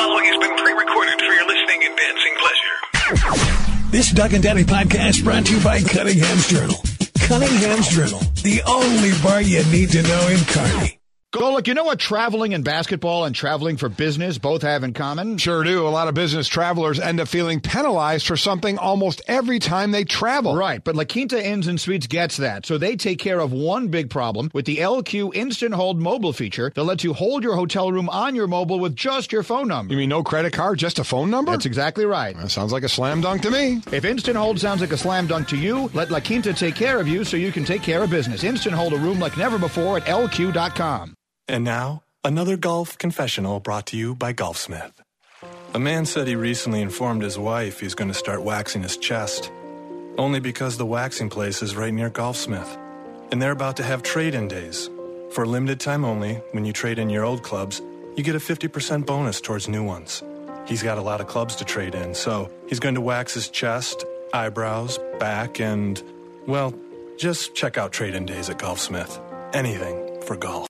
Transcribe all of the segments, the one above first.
following has been pre-recorded for your listening and dancing pleasure. This Doug and Daddy podcast brought to you by Cunningham's Journal. Cunningham's Journal, the only bar you need to know in Kearney. Golick, you know what traveling and basketball and traveling for business both have in common? Sure do. A lot of business travelers end up feeling penalized for something almost every time they travel. Right, but La Quinta Inns and Suites gets that. So they take care of one big problem with the LQ Instant Hold mobile feature that lets you hold your hotel room on your mobile with just your phone number. You mean no credit card, just a phone number? That's exactly right. That sounds like a slam dunk to me. If Instant Hold sounds like a slam dunk to you, let La Quinta take care of you so you can take care of business. Instant Hold a room like never before at LQ.com. And now, another golf confessional brought to you by Golfsmith. A man said he recently informed his wife he's going to start waxing his chest, only because the waxing place is right near Golfsmith, and they're about to have trade-in days. For a limited time only, when you trade in your old clubs, you get a 50% bonus towards new ones. He's got a lot of clubs to trade in, so he's going to wax his chest, eyebrows, back, and, well, just check out trade-in days at Golfsmith. Anything for golf.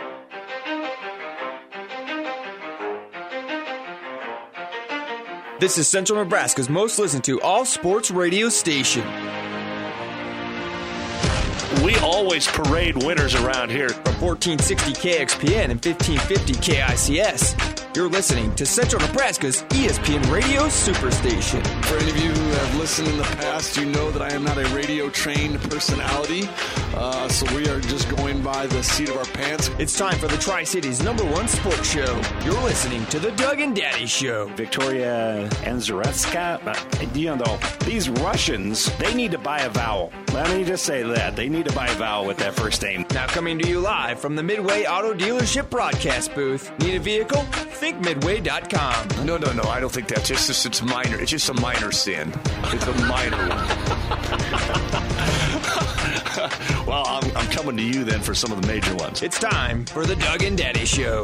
This is Central Nebraska's most listened to all-sports radio station. We always parade winners around here. From 1460 KXPN and 1550 KICS. You're listening to Central Nebraska's ESPN Radio Superstation. For any of you who have listened in the past, you know that I am not a radio-trained personality, so we are just going by the seat of our pants. It's time for the Tri-Cities #1 sports show. You're listening to the Doug and Daddy Show. Victoria Anzaretska, you know, these Russians, they need to buy a vowel. Let me just say that. They need to buy a vowel with that first name. Now coming to you live from the Midway Auto Dealership broadcast booth. Need a vehicle? Think Midway.com. No, I don't think that's just it's minor. It's just a minor sin. It's a minor one. Well, I'm coming to you then for some of the major ones. It's time for the Doug and Daddy Show.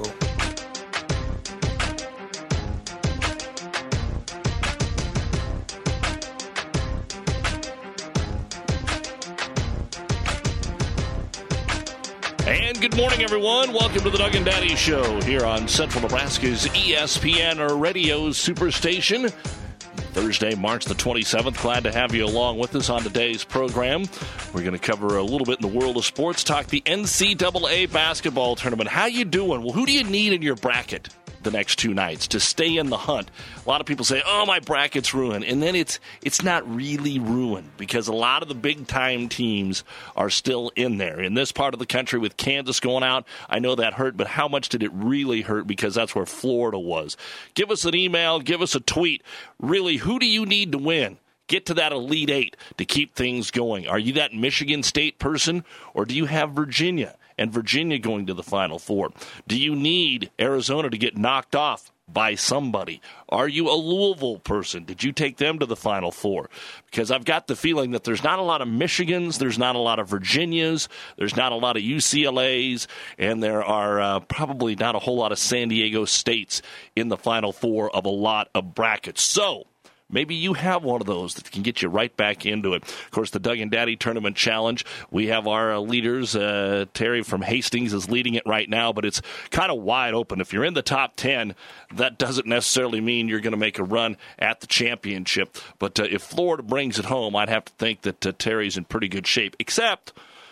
And good morning, everyone. Welcome to the Doug and Daddy Show here on Central Nebraska's ESPN Radio Superstation. Thursday, March the 27th. Glad to have you along with us on today's program. We're going to cover a little bit in the world of sports, talk the NCAA basketball tournament. How you doing? Well, who do you need in your bracket the next two nights to stay in the hunt? A lot of people say, oh, my bracket's ruined. And then it's not really ruined because a lot of the big-time teams are still in there. In this part of the country with Kansas going out, I know that hurt, but how much did it really hurt? Because that's where Florida was. Give us an email, give us a tweet. Really, who do you need to win? Get to that Elite Eight to keep things going. Are you that Michigan State person, or do you have Virginia? And Virginia going to the Final Four. Do you need Arizona to get knocked off by somebody? Are you a Louisville person? Did you take them to the Final Four? Because I've got the feeling that there's not a lot of Michigans, there's not a lot of Virginias, there's not a lot of UCLAs, and there are probably not a whole lot of San Diego States in the Final Four of a lot of brackets. So maybe you have one of those that can get you right back into it. Of course, the Doug and Daddy Tournament Challenge, we have our leaders. Terry from Hastings is leading it right now, but it's kind of wide open. If you're in the top 10, that doesn't necessarily mean you're going to make a run at the championship. But if Florida brings it home, I'd have to think that Terry's in pretty good shape, except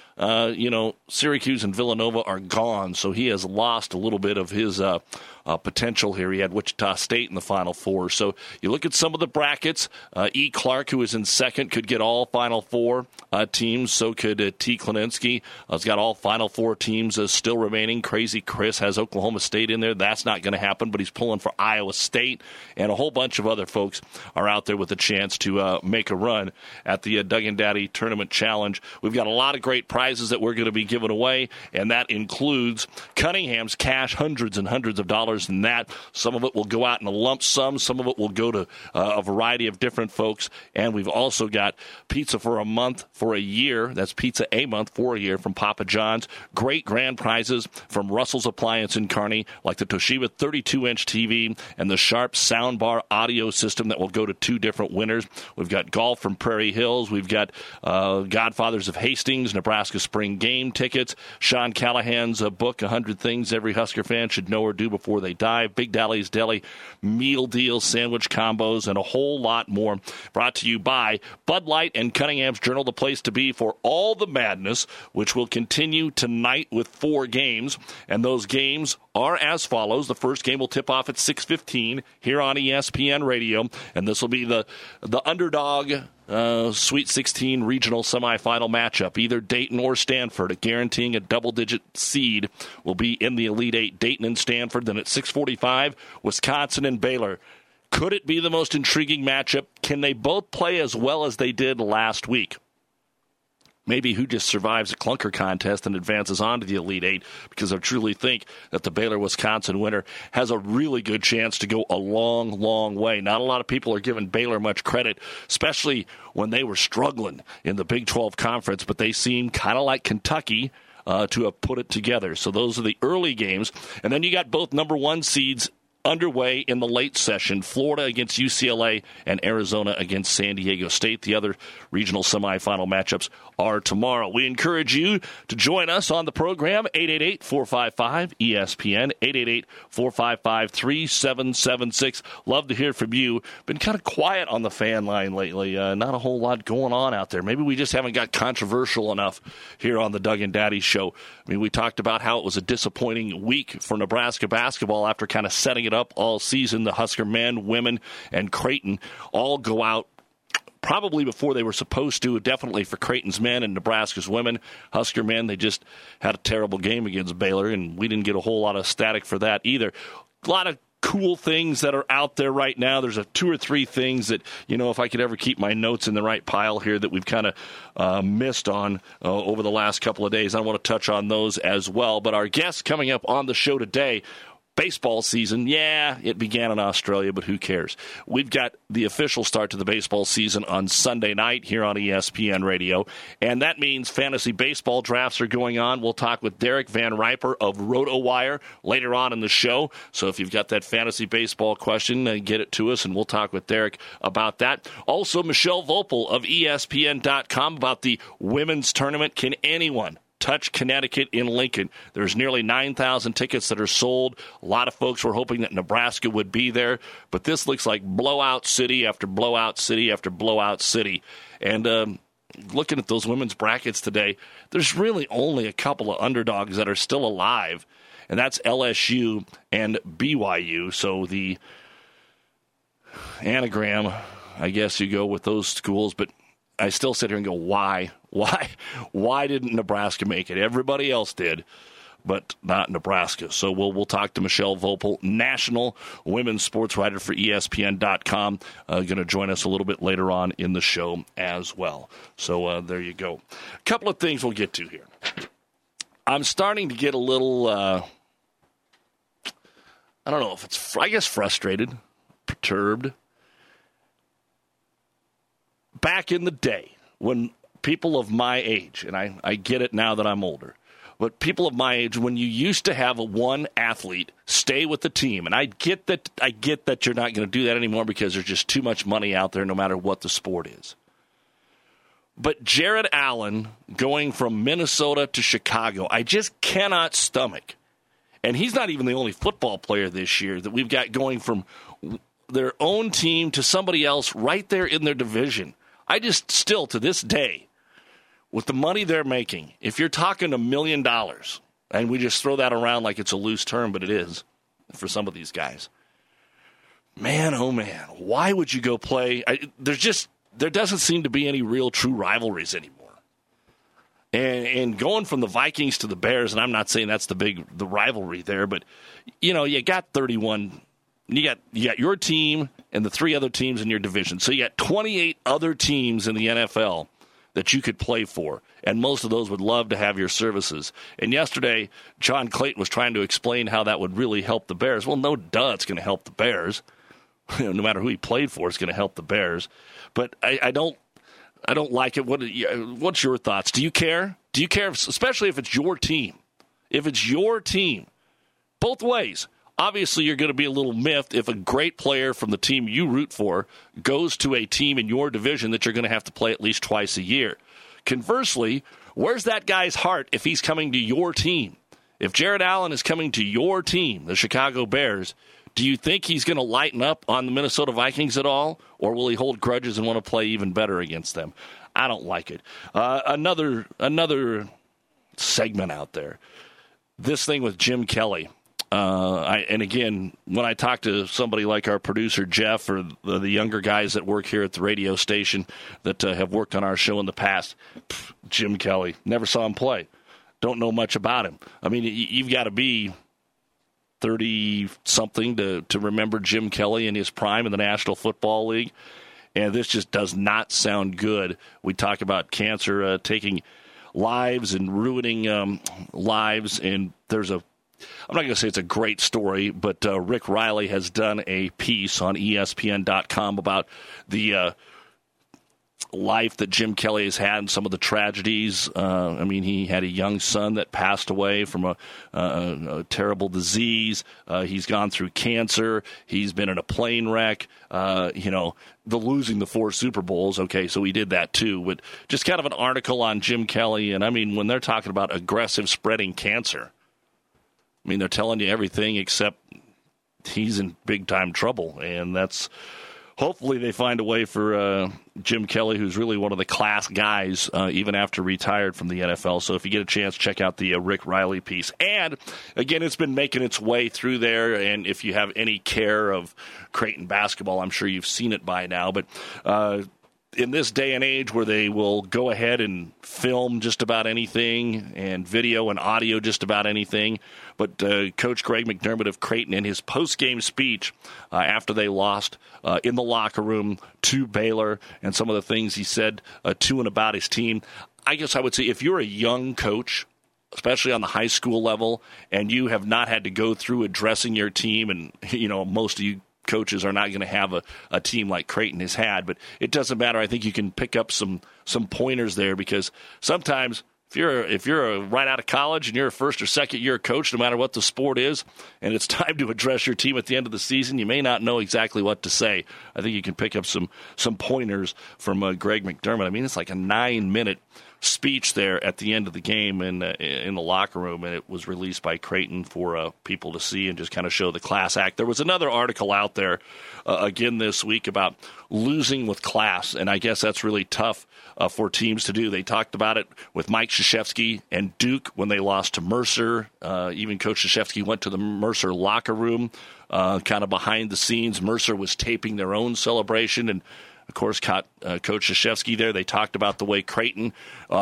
Syracuse and Villanova are gone, so he has lost a little bit of his potential here. He had Wichita State in the Final Four. So you look at some of the brackets. E. Clark, who is in second, could get all Final Four teams. So could T. Klininsky. He's got all Final Four teams still remaining. Crazy Chris has Oklahoma State in there. That's not going to happen, but he's pulling for Iowa State. And a whole bunch of other folks are out there with a chance to make a run at the Doug and Daddy Tournament Challenge. We've got a lot of great prizes that we're going to be giving away, and that includes Cunningham's cash, hundreds and hundreds of dollars in that. Some of it will go out in a lump sum. Some of it will go to a variety of different folks. And we've also got pizza for a month for a year. That's pizza a month for a year from Papa John's. Great grand prizes from Russell's Appliance in Kearney, like the Toshiba 32-inch TV and the Sharp soundbar audio system that will go to two different winners. We've got golf from Prairie Hills. We've got Godfathers of Hastings, Nebraska Nebraska spring game tickets. Sean Callahan's book, 100 Things Every Husker Fan Should Know or Do Before They Dive. Big Dally's Deli meal deals, sandwich combos, and a whole lot more. Brought to you by Bud Light and Cunningham's Journal, the place to be for all the madness, which will continue tonight with 4 games. And those games are as follows. The first game will tip off at 6:15 here on ESPN Radio, and this will be the underdog Sweet 16 regional semifinal matchup. Either Dayton or Stanford, guaranteeing a double-digit seed, will be in the Elite Eight. Dayton and Stanford. Then at 6:45, Wisconsin and Baylor. Could it be the most intriguing matchup? Can they both play as well as they did last week? Maybe who just survives a clunker contest and advances on to the Elite Eight, because I truly think that the Baylor-Wisconsin winner has a really good chance to go a long, long way. Not a lot of people are giving Baylor much credit, especially when they were struggling in the Big 12 Conference, but they seem kind of like Kentucky to have put it together. So those are the early games. And then you got both number 1 seeds underway in the late session. Florida against UCLA and Arizona against San Diego State. The other regional semifinal matchups are tomorrow. We encourage you to join us on the program, 888-455-ESPN, 888-455-3776. Love to hear from you. Been kind of quiet on the fan line lately. Not a whole lot going on out there. Maybe we just haven't got controversial enough here on the Doug and Daddy Show. I mean, we talked about how it was a disappointing week for Nebraska basketball after kind of setting it up all season. The Husker men, women, and Creighton all go out probably before they were supposed to, definitely for Creighton's men and Nebraska's women. Husker men, they just had a terrible game against Baylor, and we didn't get a whole lot of static for that either. A lot of cool things that are out there right now. There's 2 or 3 things that, if I could ever keep my notes in the right pile here, that we've kind of missed on over the last couple of days. I want to touch on those as well. But our guest coming up on the show today, baseball season, it began in Australia, but who cares? We've got the official start to the baseball season on Sunday night here on ESPN Radio, and that means fantasy baseball drafts are going on. We'll talk with Derek Van Riper of RotoWire later on in the show, so if you've got that fantasy baseball question, get it to us, and we'll talk with Derek about that. Also, Michelle Vopel of ESPN.com about the women's tournament. Can anyone touch Connecticut in Lincoln? There's nearly 9,000 tickets that are sold. A lot of folks were hoping that Nebraska would be there, but this looks like blowout city after blowout city after blowout city. And looking at those women's brackets today, there's really only a couple of underdogs that are still alive, and that's LSU and BYU. So the anagram, I guess you go with those schools, but I still sit here and go, why? Why didn't Nebraska make it? Everybody else did, but not Nebraska. So we'll talk to Michelle Vopel, national women's sports writer for ESPN.com, going to join us a little bit later on in the show as well. So there you go. A couple of things we'll get to here. I'm starting to get a little, I don't know if it's, I guess frustrated, perturbed. Back in the day, when people of my age, and I get it now that I'm older, but people of my age, when you used to have one athlete stay with the team, and I get that you're not going to do that anymore because there's just too much money out there no matter what the sport is. But Jared Allen going from Minnesota to Chicago, I just cannot stomach. And he's not even the only football player this year that we've got going from their own team to somebody else right there in their division. I just still, to this day, with the money they're making, if you're talking $1 million, and we just throw that around like it's a loose term, but it is for some of these guys, man, oh man, why would you go play? There doesn't seem to be any real true rivalries anymore. And going from the Vikings to the Bears, and I'm not saying that's the rivalry there, but you got 31. You got your team and the 3 other teams in your division. So you got 28 other teams in the NFL that you could play for, and most of those would love to have your services. And yesterday, John Clayton was trying to explain how that would really help the Bears. Well, no duh, it's going to help the Bears. No matter who he played for, it's going to help the Bears. But I don't like it. What's your thoughts? Do you care? Do you care, especially if it's your team? If it's your team, both ways. Obviously, you're going to be a little miffed if a great player from the team you root for goes to a team in your division that you're going to have to play at least twice a year. Conversely, Where's that guy's heart if he's coming to your team? If Jared Allen is coming to your team, the Chicago Bears, do you think he's going to lighten up on the Minnesota Vikings at all, or will he hold grudges and want to play even better against them? I don't like it. Another segment out there. This thing with Jim Kelly. And again, when I talk to somebody like our producer, Jeff, or the younger guys that work here at the radio station that have worked on our show in the past, Jim Kelly, never saw him play. Don't know much about him. I mean, you've got to be 30-something to remember Jim Kelly in his prime in the National Football League. And this just does not sound good. We talk about cancer taking lives and ruining lives, and I'm not going to say it's a great story, but Rick Riley has done a piece on ESPN.com about the life that Jim Kelly has had and some of the tragedies. I mean, he had a young son that passed away from a terrible disease. He's gone through cancer. He's been in a plane wreck. Losing the 4 Super Bowls. Okay, so he did that too. But just kind of an article on Jim Kelly. And I mean, when they're talking about aggressive spreading cancer, I mean, they're telling you everything except he's in big-time trouble. And that's hopefully they find a way for Jim Kelly, who's really one of the class guys, even after retired from the NFL. So if you get a chance, check out the Rick Riley piece. And, again, it's been making its way through there. And if you have any care of Creighton basketball, I'm sure you've seen it by now. But in this day and age where they will go ahead and film just about anything and video and audio just about anything, but Coach Greg McDermott of Creighton, in his post-game speech after they lost in the locker room to Baylor and some of the things he said to and about his team, I guess I would say if you're a young coach, especially on the high school level, and you have not had to go through addressing your team, and most of you coaches are not going to have a team like Creighton has had, but it doesn't matter. I think you can pick up some pointers there, because sometimes if you're right out of college and you're a first or second year coach, no matter what the sport is, and it's time to address your team at the end of the season, you may not know exactly what to say. I think you can pick up some pointers from Greg McDermott. I mean, it's like a 9-minute speech there at the end of the game in the locker room, and it was released by Creighton for people to see and just kind of show the class act. There was another article out there again this week about losing with class, and I guess that's really tough for teams to do. They talked about it with Mike Krzyzewski and Duke when they lost to Mercer. Even Coach Krzyzewski went to the Mercer locker room, kind of behind the scenes. Mercer was taping their own celebration, and of course, caught Coach Krzyzewski there. They talked about the way Creighton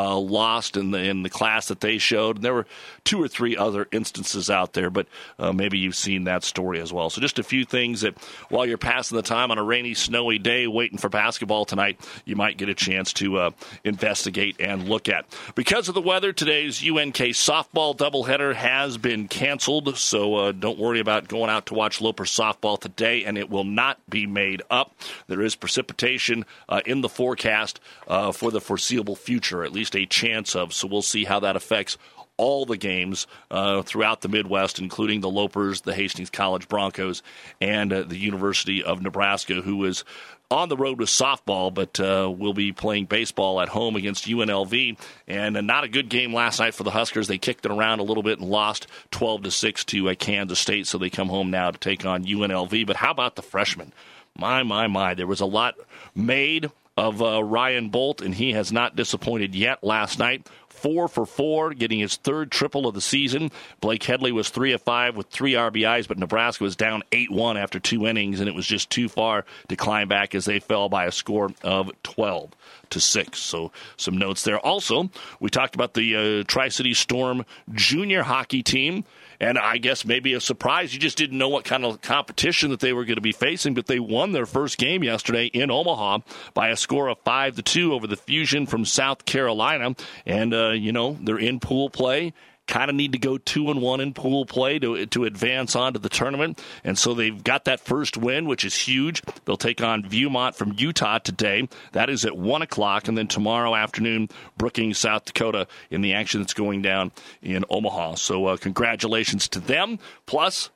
lost in the class that they showed. And there were 2 or 3 other instances out there, but maybe you've seen that story as well. So just a few things that while you're passing the time on a rainy, snowy day waiting for basketball tonight, you might get a chance to investigate and look at. Because of the weather, today's UNK softball doubleheader has been canceled, so don't worry about going out to watch Loper softball today, and it will not be made up. There is precipitation in the forecast for the foreseeable future, at least a chance of. So we'll see how that affects all the games throughout the Midwest, including the Lopers, the Hastings College Broncos, and the University of Nebraska, who is on the road with softball, but will be playing baseball at home against UNLV. And not a good game last night for the Huskers. They kicked it around a little bit and lost 12-6 to Kansas State, so they come home now to take on UNLV. But how about the freshmen? My. There was a lot made of Ryan Bolt, and he has not disappointed yet last night. 4 for 4, getting his 3rd triple of the season. Blake Headley was 3 of 5 with 3 RBIs, but Nebraska was down 8-1 after 2 innings, and it was just too far to climb back as they fell by a score of 12-6. So some notes there. Also, we talked about the Tri-City Storm junior hockey team. And I guess maybe a surprise, you just didn't know what kind of competition that they were going to be facing, but they won their first game yesterday in Omaha by a score of 5-2 over the Fusion from South Carolina. And, they're in pool play. Kind of need to go 2-1 in pool play to advance on to the tournament. And so they've got that first win, which is huge. They'll take on Viewmont from Utah today. That is at 1 o'clock. And then tomorrow afternoon, Brookings, South Dakota, in the action that's going down in Omaha. So congratulations to them. Plus,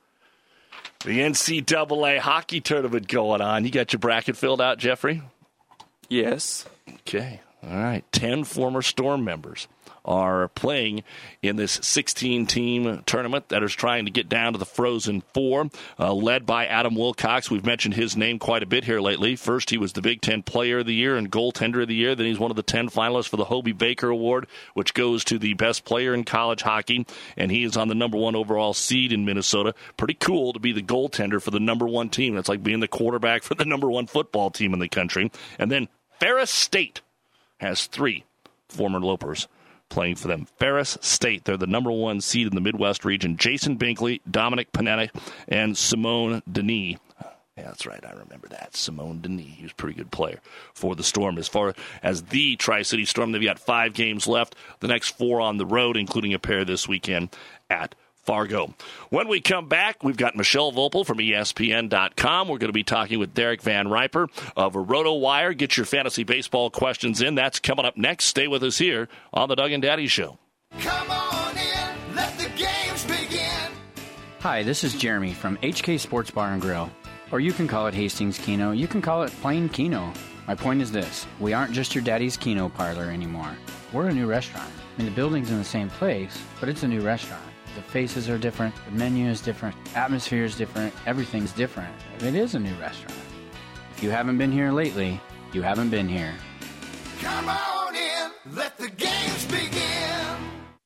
the NCAA hockey tournament going on. You got your bracket filled out, Jeffrey? Yes. Okay. All right. 10 former Storm members are playing in this 16-team tournament that is trying to get down to the Frozen Four, led by Adam Wilcox. We've mentioned his name quite a bit here lately. First, he was the Big Ten Player of the Year and Goaltender of the Year. Then he's one of the 10 finalists for the Hobey Baker Award, which goes to the best player in college hockey, and he is on the number 1 overall seed in Minnesota. Pretty cool to be the goaltender for the number 1 team. That's like being the quarterback for the number 1 football team in the country. And then Ferris State has 3 former Lopers playing for them. Ferris State, they're the number 1 seed in the Midwest region. Jason Binkley, Dominic Panetti, and Simone Denis. Yeah, that's right. I remember that. Simone Denis. He was a pretty good player for the Storm. As far as the Tri-City Storm, they've got 5 games left. The next 4 on the road, including a pair this weekend at Fargo. When we come back, we've got Michelle Vopel from ESPN.com. We're going to be talking with Derek Van Riper of RotoWire. Get your fantasy baseball questions in. That's coming up next. Stay with us here on the Doug and Daddy Show. Come on in, let the games begin. Hi, this is Jeremy from HK Sports Bar and Grill. Or you can call it Hastings Keno. You can call it plain Keno. My point is this. We aren't just your daddy's Keno parlor anymore. We're a new restaurant. I mean, the building's in the same place, but it's a new restaurant. The faces are different, the menu is different, atmosphere is different, everything's different. It is a new restaurant. If you haven't been here lately, you haven't been here. Come on in, let the games begin.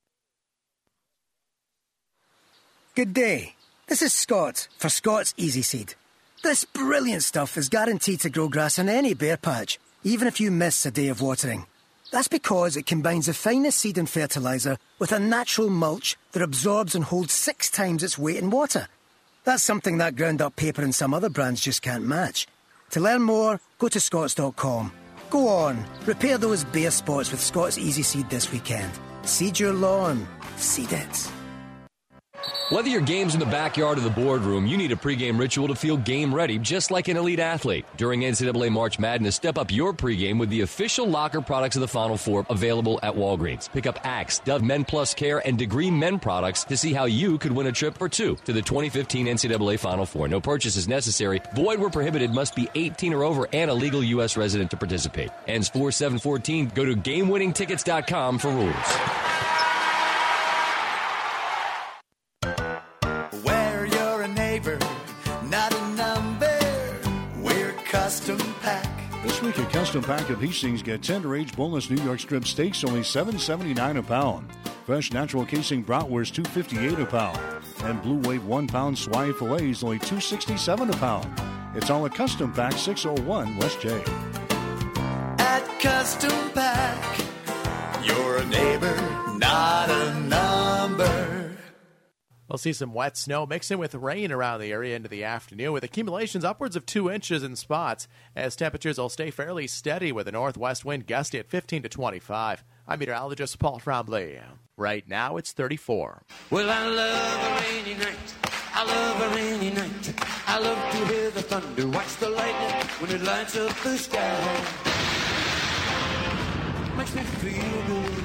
Good day. This is Scott for Scott's Easy Seed. This brilliant stuff is guaranteed to grow grass in any bare patch, even if you miss a day of watering. That's because it combines the finest seed and fertiliser with a natural mulch that absorbs and holds 6 times its weight in water. That's something that ground-up paper and some other brands just can't match. To learn more, go to Scotts.com. Go on, repair those bare spots with Scott's Easy Seed this weekend. Seed your lawn. Seed it. Whether your game's in the backyard or the boardroom, you need a pregame ritual to feel game ready, just like an elite athlete. During NCAA March Madness, step up your pregame with the official locker products of the Final Four, available at Walgreens. Pick up Axe, Dove Men Plus Care, and Degree Men products to see how you could win a trip for 2 to the 2015 NCAA Final Four. No purchase is necessary. Void where prohibited. Must be 18 or over and a legal U.S. resident to participate. Ends 4/7/14. Go to GameWinningTickets.com for rules. This week at Custom Pack of Hastings, get tender-aged boneless New York strip steaks only $7.79 a pound. Fresh natural casing bratwurst $2.58 a pound. And Blue Wave 1 pound swine fillets only $2.67 a pound. It's all at Custom Pack, 601 West J. At Custom Pack, you're a neighbor, not a number. We'll see some wet snow mixing with rain around the area into the afternoon, with accumulations upwards of 2 inches in spots, as temperatures will stay fairly steady with a northwest wind gusty at 15 to 25. I'm meteorologist Paul Tremblay. Right now it's 34. Well, I love a rainy night. I love a rainy night. I love to hear the thunder, watch the lightning when it lights up the sky. Makes me feel good.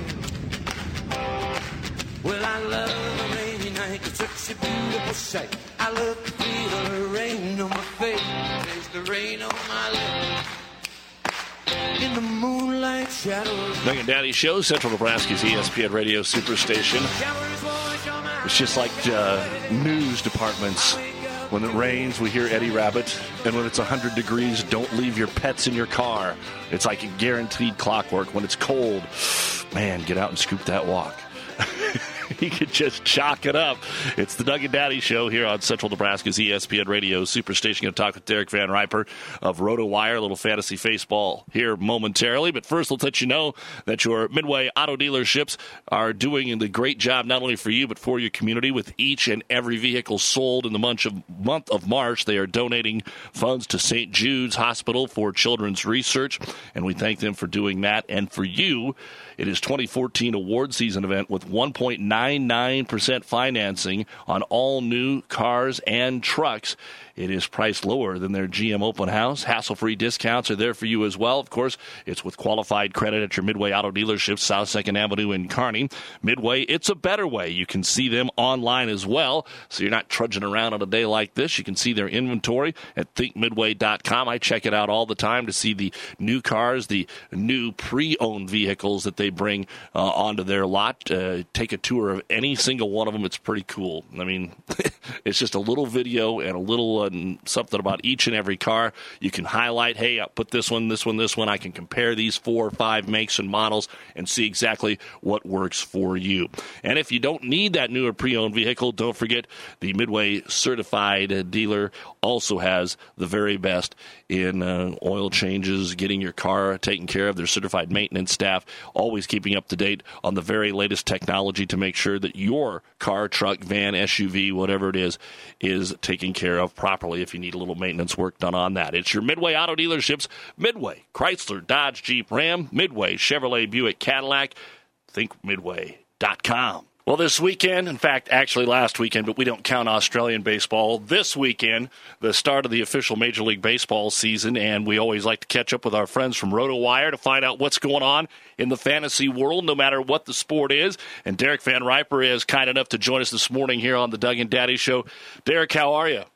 Well, I love a rainy night. It's such a beautiful sight. I love to feel the rain on my face, taste the rain on my lips. In the moonlight shadows. Doug and Daddy Show, Central Nebraska's ESPN Radio Superstation. It's just like news departments. When it rains, we hear Eddie Rabbit. And when it's 100 degrees, don't leave your pets in your car. It's like a guaranteed clockwork. When it's cold, man, get out and scoop that walk. You could just chalk it up. It's the Doug and Daddy Show here on Central Nebraska's ESPN Radio Superstation. Going to talk with Derek Van Riper of RotoWire, a little fantasy baseball here momentarily. But first, let's let you know that your Midway Auto dealerships are doing the great job not only for you but for your community. With each and every vehicle sold in the month of March, they are donating funds to St. Jude's Hospital for Children's Research, and we thank them for doing that. And for you, it is 2014 award season event with 1.99% financing on all new cars and trucks. it is priced lower than their GM open house. Hassle-free discounts are there for you as well. Of course, it's with qualified credit at your Midway Auto dealership, South 2nd Avenue in Kearney. Midway, it's a better way. You can see them online as well, so you're not trudging around on a day like this. You can see their inventory at thinkmidway.com. I check it out all the time to see the new cars, the new pre-owned vehicles that they bring onto their lot. Take a tour of any single one of them. It's pretty cool. I mean, it's just a little video and a little something about each and every car. You can highlight, hey, I'll put this one, this one, this one. I can compare these 4 or 5 makes and models and see exactly what works for you. And if you don't need that newer pre-owned vehicle, don't forget the Midway certified dealer also has the very best in oil changes, getting your car taken care of. Their certified maintenance staff always keeping up to date on the very latest technology to make sure that your car, truck, van, SUV, whatever it is taken care of properly if you need a little maintenance work done on that. It's your Midway Auto dealerships, Midway, Chrysler, Dodge, Jeep, Ram, Midway, Chevrolet, Buick, Cadillac, thinkmidway.com. Well, this weekend, in fact, actually last weekend, but we don't count Australian baseball. This weekend, the start of the official Major League Baseball season, and we always like to catch up with our friends from RotoWire to find out what's going on in the fantasy world, no matter what the sport is. And Derek Van Riper is kind enough to join us this morning here on the Doug and Daddy Show. Derek, how are you?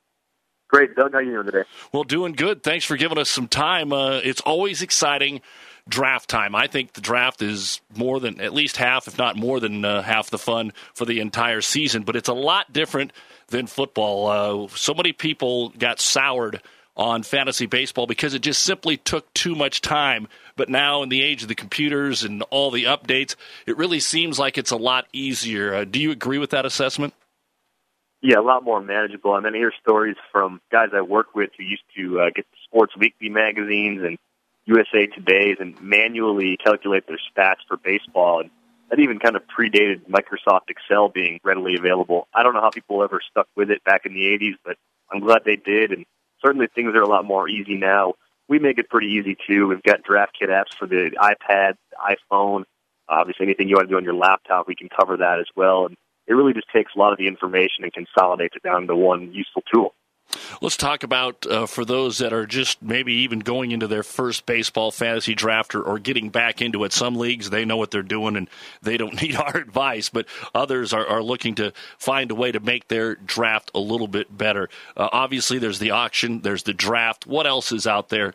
Great, Doug. How are you doing today? Well, doing good. Thanks for giving us some time. It's always exciting. Draft time. I think the draft is more than at least half, if not more than half the fun for the entire season. But it's a lot different than football. So many people got soured on fantasy baseball because it just simply took too much time. But now in the age of the computers and all the updates, it really seems like it's a lot easier. Do you agree with that assessment? Yeah, a lot more manageable. I mean, I hear stories from guys I work with who used to get the Sports Weekly magazines and USA Today's and manually calculate their stats for baseball. And that even kind of predated Microsoft Excel being readily available. I don't know how people ever stuck with it back in the 80s, but I'm glad they did. And certainly things are a lot more easy now. We make it pretty easy, too. We've got draft kit apps for the iPad, the iPhone. Obviously, anything you want to do on your laptop, we can cover that as well. And it really just takes a lot of the information and consolidates it down into one useful tool. Let's talk about, for those that are just maybe even going into their first baseball fantasy draft or getting back into it. Some leagues, they know what they're doing and they don't need our advice, but others are looking to find a way to make their draft a little bit better. Obviously, there's the auction, there's the draft. What else is out there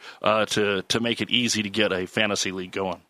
to make it easy to get a fantasy league going?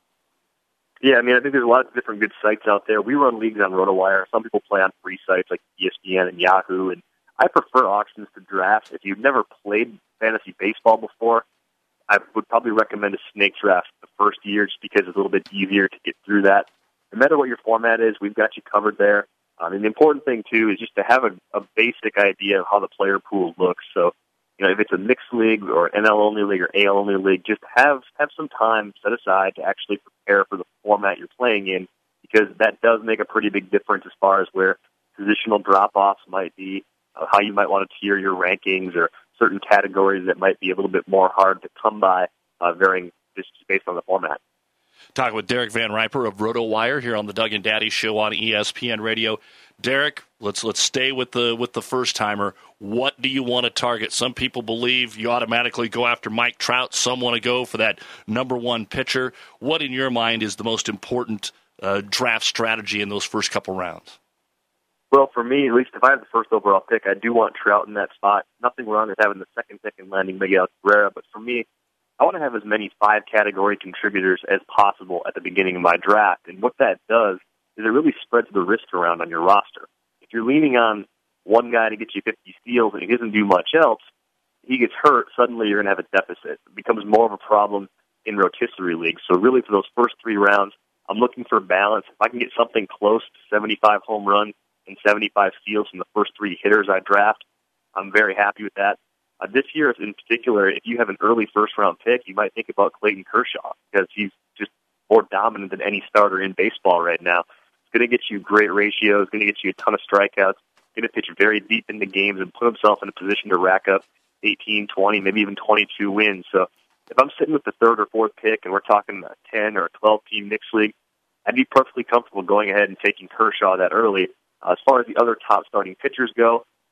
Yeah, I mean, I think there's a lot of different good sites out there. We run leagues on RotoWire. Some people play on free sites like ESPN and Yahoo, and I prefer auctions to drafts. If you've never played fantasy baseball before, I would probably recommend a snake draft the first year just because it's a little bit easier to get through that. No matter what your format is, we've got you covered there. And the important thing, too, is just to have a basic idea of how the player pool looks. So, you know, if it's a mixed league or NL-only league or AL-only league, just have some time set aside to actually prepare for the format you're playing in, because that does make a pretty big difference as far as where positional drop-offs might be, how you might want to tier your rankings, or certain categories that might be a little bit more hard to come by, varying just based on the format. Talking with Derek Van Riper of RotoWire here on the Doug and Daddy Show on ESPN Radio. Derek, let's stay with the first timer. What do you want to target? Some people believe you automatically go after Mike Trout. Some want to go for that number one pitcher. What in your mind is the most important draft strategy in those first couple rounds? Well, for me, at least if I have the first overall pick, I do want Trout in that spot. Nothing wrong with having the second pick and landing Miguel Cabrera, but for me, I want to have as many 5-category contributors as possible at the beginning of my draft. And what that does is it really spreads the risk around on your roster. If you're leaning on one guy to get you 50 steals and he doesn't do much else, he gets hurt, suddenly you're going to have a deficit. It becomes more of a problem in rotisserie leagues. So really for those first 3 rounds, I'm looking for balance. If I can get something close to 75 home runs and 75 steals from the first 3 hitters I draft, I'm very happy with that. This year in particular, if you have an early first-round pick, you might think about Clayton Kershaw because he's just more dominant than any starter in baseball right now. It's going to get you great ratios, going to get you a ton of strikeouts, going to pitch very deep into games and put himself in a position to rack up 18, 20, maybe even 22 wins. So if I'm sitting with the 3rd or 4th pick and we're talking a 10 or a 12-team mixed league, I'd be perfectly comfortable going ahead and taking Kershaw that early. As far as the other top starting pitchers go,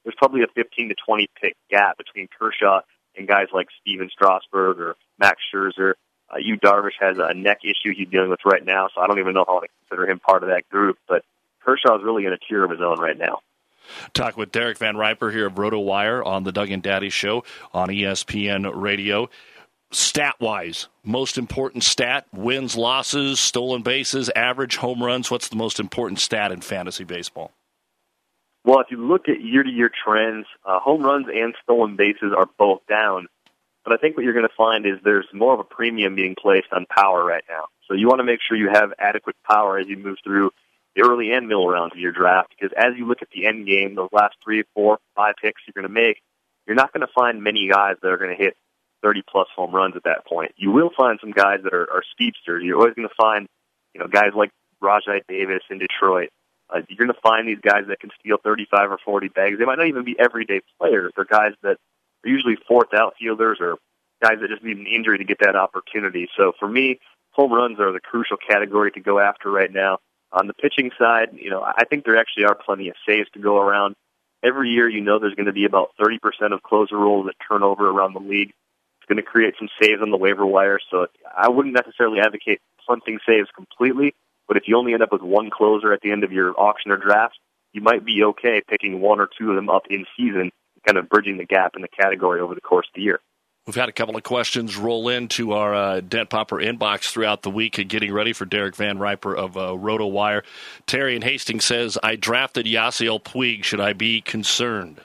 there's probably a 15 to 20 pick gap between Kershaw and guys like Steven Strasburg or Max Scherzer. Yu Darvish has a neck issue he's dealing with right now, so I don't even know if I want to consider him part of that group. But Kershaw is really in a tier of his own right now. Talk with Derek Van Riper here of RotoWire on the Doug and Daddy Show on ESPN Radio. Stat-wise, most important stat, wins, losses, stolen bases, average, home runs. What's the most important stat in fantasy baseball? Well, if you look at year-to-year trends, home runs and stolen bases are both down. But I think what you're going to find is there's more of a premium being placed on power right now. So you want to make sure you have adequate power as you move through the early and middle rounds of your draft, because as you look at the end game, those last 3, 4, 5 picks you're going to make, you're not going to find many guys that are going to hit 30-plus home runs at that point. You will find some guys that are speedsters. You're always going to find, guys like Rajai Davis in Detroit. You're going to find these guys that can steal 35 or 40 bags. They might not even be everyday players. They're guys that are usually fourth outfielders or guys that just need an injury to get that opportunity. So for me, home runs are the crucial category to go after right now. On the pitching side, I think there actually are plenty of saves to go around. Every year, there's going to be about 30% of closer roles that turn over around the league. It's going to create some saves on the waiver wire, so I wouldn't necessarily advocate punting saves completely, but if you only end up with one closer at the end of your auction or draft, you might be okay picking 1 or 2 of them up in season, kind of bridging the gap in the category over the course of the year. We've had a couple of questions roll into our Dent Popper inbox throughout the week getting ready for Derek Van Riper of RotoWire. Terry in Hastings says, I drafted Yasiel Puig. Should I be concerned?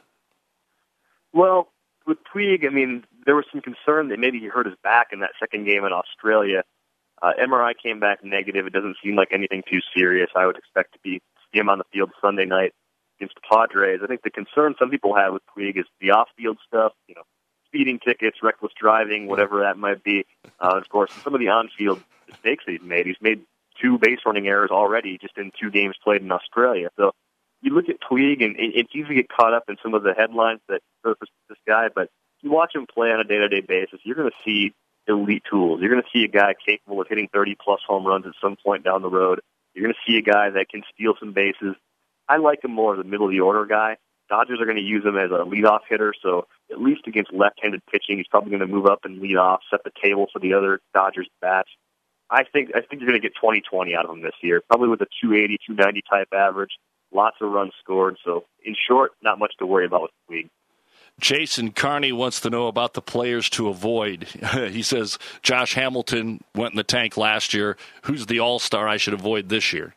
Well, with Puig, there was some concern that maybe he hurt his back in that second game in Australia. MRI came back negative. It doesn't seem like anything too serious. I would expect to see him on the field Sunday night against the Padres. I think the concern some people have with Puig is the off-field stuff, speeding tickets, reckless driving, whatever that might be. Of course, some of the on-field mistakes that he's made. He's made 2 base running errors already just in 2 games played in Australia. So you look at Puig, and it's easy to get caught up in some of the headlines that surface this guy, but you watch him play on a day-to-day basis, you're going to see elite tools. You're going to see a guy capable of hitting 30-plus home runs at some point down the road. You're going to see a guy that can steal some bases. I like him more as a middle-of-the-order guy. Dodgers are going to use him as a leadoff hitter, so at least against left-handed pitching, he's probably going to move up and lead off, set the table for the other Dodgers bats. I think you're going to get 20-20 out of him this year, probably with a 280, 290 type average, lots of runs scored. So, in short, not much to worry about with the league. Jason Carney wants to know about the players to avoid. He says, Josh Hamilton went in the tank last year. Who's the all-star I should avoid this year?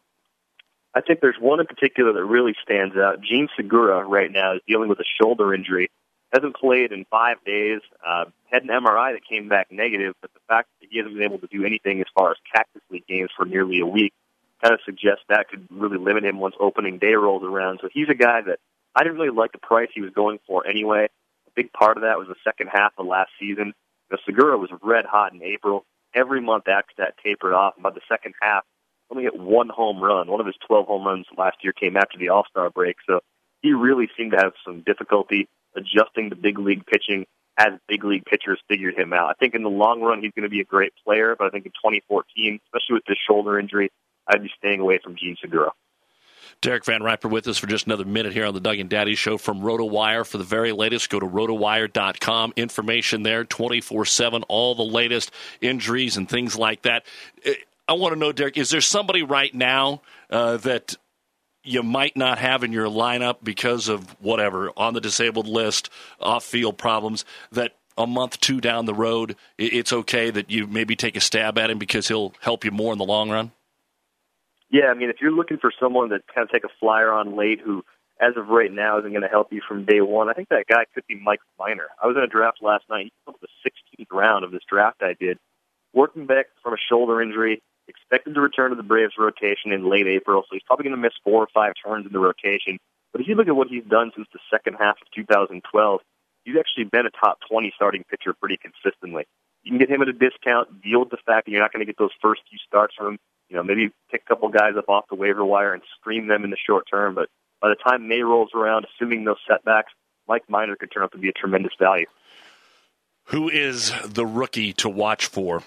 I think there's one in particular that really stands out. Gene Segura right now is dealing with a shoulder injury. Hasn't played in 5 days. Had an MRI that came back negative, but the fact that he hasn't been able to do anything as far as Cactus League games for nearly a week kind of suggests that could really limit him once opening day rolls around. So he's a guy that I didn't really like the price he was going for anyway. A big part of that was the second half of last season. Segura was red hot in April. Every month after that tapered off. By the second half, only hit 1 home run. One of his 12 home runs last year came after the All-Star break. So he really seemed to have some difficulty adjusting to big league pitching as big league pitchers figured him out. I think in the long run he's going to be a great player, but I think in 2014, especially with this shoulder injury, I'd be staying away from Gene Segura. Derek Van Riper with us for just another minute here on the Doug and Daddy Show from RotoWire. For the very latest, go to rotowire.com. Information there 24/7, all the latest injuries and things like that. I want to know, Derek, is there somebody right now that you might not have in your lineup because of whatever, on the disabled list, off-field problems, that a month, 2 down the road, it's okay that you maybe take a stab at him because he'll help you more in the long run? Yeah, if you're looking for someone to kind of take a flyer on late who, as of right now, isn't going to help you from day one, I think that guy could be Mike Minor. I was in a draft last night. He came up with the 16th round of this draft I did. Working back from a shoulder injury, expected to return to the Braves rotation in late April, so he's probably going to miss 4 or 5 turns in the rotation. But if you look at what he's done since the second half of 2012, he's actually been a top 20 starting pitcher pretty consistently. You can get him at a discount, deal with the fact that you're not going to get those first few starts from him. Maybe pick a couple guys up off the waiver wire and stream them in the short term. But by the time May rolls around, assuming those setbacks, Mike Minor could turn out to be a tremendous value. Who is the rookie to watch for?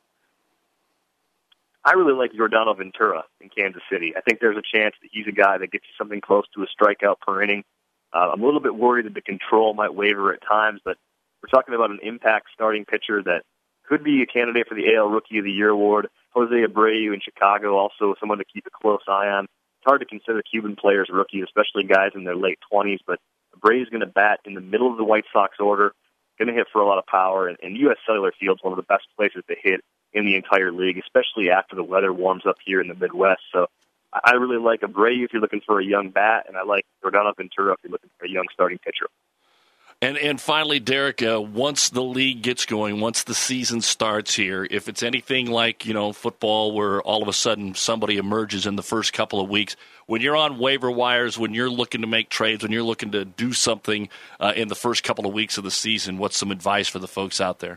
I really like Yordano Ventura in Kansas City. I think there's a chance that he's a guy that gets you something close to a strikeout per inning. I'm a little bit worried that the control might waver at times, but we're talking about an impact starting pitcher that could be a candidate for the AL Rookie of the Year award. Jose Abreu in Chicago, also someone to keep a close eye on. It's hard to consider Cuban players rookies, especially guys in their late 20s, but Abreu's going to bat in the middle of the White Sox order, going to hit for a lot of power, and U.S. Cellular Field's one of the best places to hit in the entire league, especially after the weather warms up here in the Midwest. So I really like Abreu if you're looking for a young bat, and I like Rodano Ventura if you're looking for a young starting pitcher. And finally, Derek, once the league gets going, once the season starts here, if it's anything like, football where all of a sudden somebody emerges in the first couple of weeks, when you're on waiver wires, when you're looking to make trades, when you're looking to do something in the first couple of weeks of the season, what's some advice for the folks out there?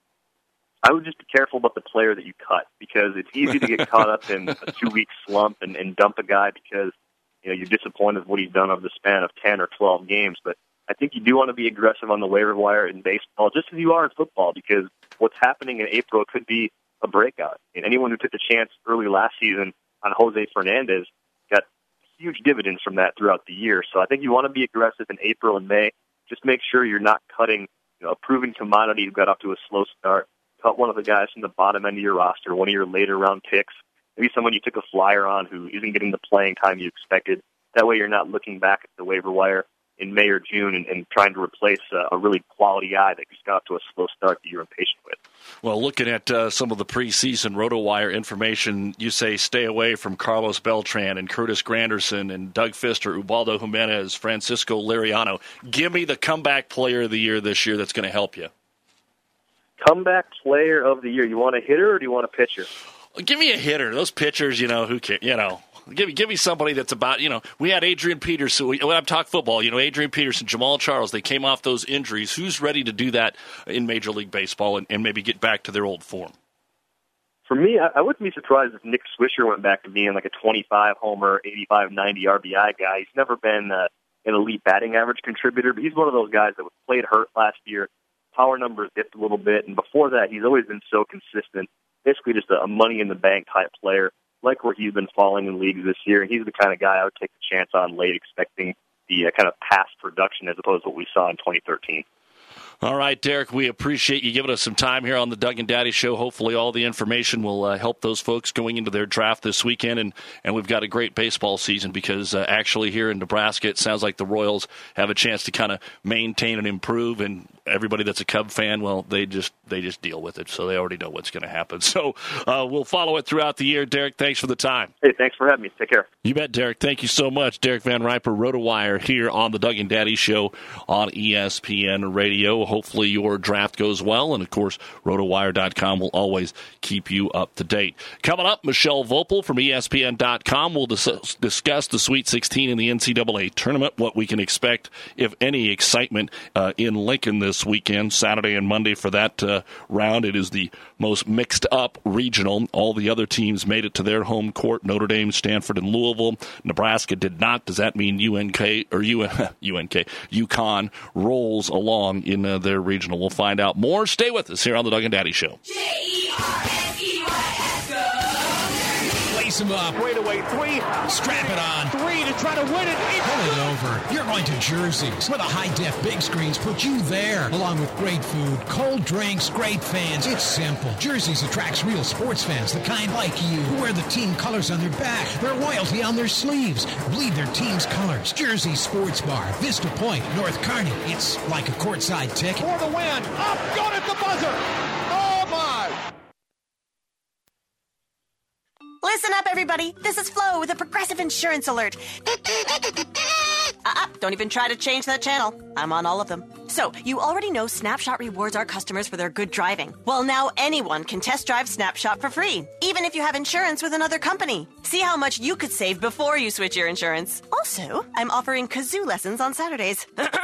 I would just be careful about the player that you cut, because it's easy to get caught up in a 2-week slump and dump a guy because you're disappointed with what he's done over the span of 10 or 12 games. But I think you do want to be aggressive on the waiver wire in baseball, just as you are in football, because what's happening in April could be a breakout. And anyone who took the chance early last season on Jose Fernandez got huge dividends from that throughout the year. So I think you want to be aggressive in April and May. Just make sure you're not cutting a proven commodity who got off to a slow start. Cut one of the guys from the bottom end of your roster, one of your later round picks, maybe someone you took a flyer on who isn't getting the playing time you expected. That way you're not looking back at the waiver wire in May or June and trying to replace a really quality guy that just got off to a slow start that you're impatient with. Well, looking at some of the preseason RotoWire information, you say stay away from Carlos Beltran and Curtis Granderson and Doug Fister, Ubaldo Jimenez, Francisco Liriano. Give me the comeback player of the year this year that's going to help you. Comeback player of the year. You want a hitter or do you want a pitcher? Give me a hitter. Those pitchers, who cares? Give me somebody that's about, we had Adrian Peterson. When I'm talking football, Adrian Peterson, Jamal Charles, they came off those injuries. Who's ready to do that in Major League Baseball and maybe get back to their old form? For me, I wouldn't be surprised if Nick Swisher went back to being like a 25-homer, 85-90 RBI guy. He's never been an elite batting average contributor, but he's one of those guys that played hurt last year. Power numbers dipped a little bit, and before that, he's always been so consistent. Basically just a money-in-the-bank type player, like where he's been falling in leagues this year, and he's the kind of guy I would take the chance on late, expecting the kind of past production as opposed to what we saw in 2013. All right, Derek, we appreciate you giving us some time here on the Doug and Daddy Show. Hopefully all the information will help those folks going into their draft this weekend, and we've got a great baseball season because actually here in Nebraska it sounds like the Royals have a chance to kind of maintain and improve, and everybody that's a Cub fan, well, they just deal with it, so they already know what's going to happen. So we'll follow it throughout the year. Derek, thanks for the time. Hey, thanks for having me. Take care. You bet, Derek. Thank you so much. Derek Van Riper, RotoWire, here on the Doug and Daddy Show on ESPN Radio. Hopefully your draft goes well, and of course, RotoWire.com will always keep you up to date. Coming up, Michelle Vopel from ESPN.com will discuss the Sweet 16 in the NCAA tournament, what we can expect, if any, excitement in Lincoln this weekend, Saturday and Monday for that round. It is the most mixed-up regional. All the other teams made it to their home court, Notre Dame, Stanford, and Louisville. Nebraska did not. Does that mean UConn rolls along in their regional? We'll find out more. Stay with us here on the Doug and Daddy Show. Lace him up. Straight away, 3. Strap it on. 3 to try to win it. Pull it over. You're going to Jersey's, where the high-def big screens put you there, along with great food, cold drinks, great fans. It's simple. Jersey's attracts real sports fans, the kind like you, who wear the team colors on their back, their loyalty on their sleeves, bleed their team's colors. Jersey Sports Bar, Vista Point, North Kearney. It's like a courtside ticket. For the win. Up, got at the buzzer. Oh, my. Listen up, everybody. This is Flo with a Progressive Insurance Alert. Don't even try to change that channel. I'm on all of them. So, you already know Snapshot rewards our customers for their good driving. Well, now anyone can test drive Snapshot for free, even if you have insurance with another company. See how much you could save before you switch your insurance. Also, I'm offering kazoo lessons on Saturdays.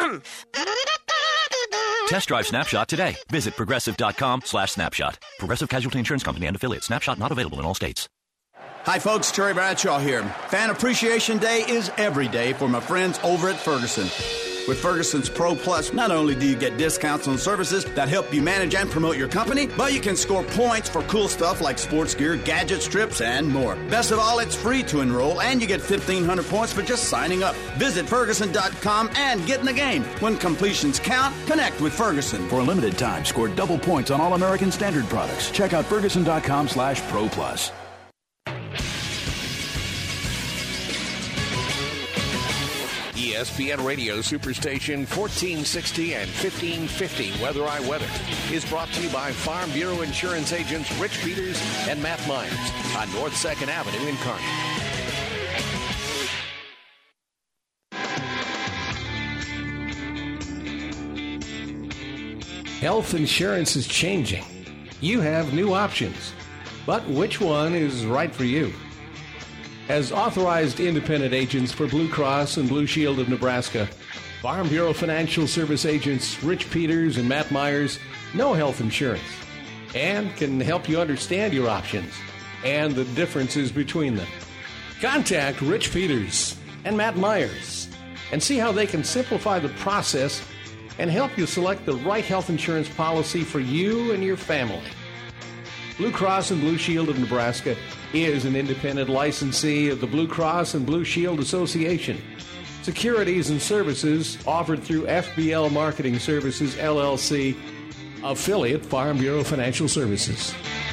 Test drive Snapshot today. Visit Progressive.com/Snapshot. Progressive Casualty Insurance Company and affiliates. Snapshot not available in all states. Hi, folks. Terry Bradshaw here. Fan Appreciation Day is every day for my friends over at Ferguson. With Ferguson's Pro Plus, not only do you get discounts on services that help you manage and promote your company, but you can score points for cool stuff like sports gear, gadgets, trips, and more. Best of all, it's free to enroll, and you get 1,500 points for just signing up. Visit Ferguson.com and get in the game. When completions count, connect with Ferguson. For a limited time, score double points on all American Standard products. Check out Ferguson.com/Pro Plus. ESPN Radio Superstation 1460 and 1550 Weather I Weather is brought to you by Farm Bureau Insurance agents Rich Peters and Matt Myers on North 2nd Avenue in Kearney. Health insurance is changing. You have new options, but which one is right for you? As authorized independent agents for Blue Cross and Blue Shield of Nebraska, Farm Bureau Financial Service agents Rich Peters and Matt Myers know health insurance and can help you understand your options and the differences between them. Contact Rich Peters and Matt Myers and see how they can simplify the process and help you select the right health insurance policy for you and your family. Blue Cross and Blue Shield of Nebraska is an independent licensee of the Blue Cross and Blue Shield Association. Securities and services offered through FBL Marketing Services, LLC, affiliate Farm Bureau Financial Services.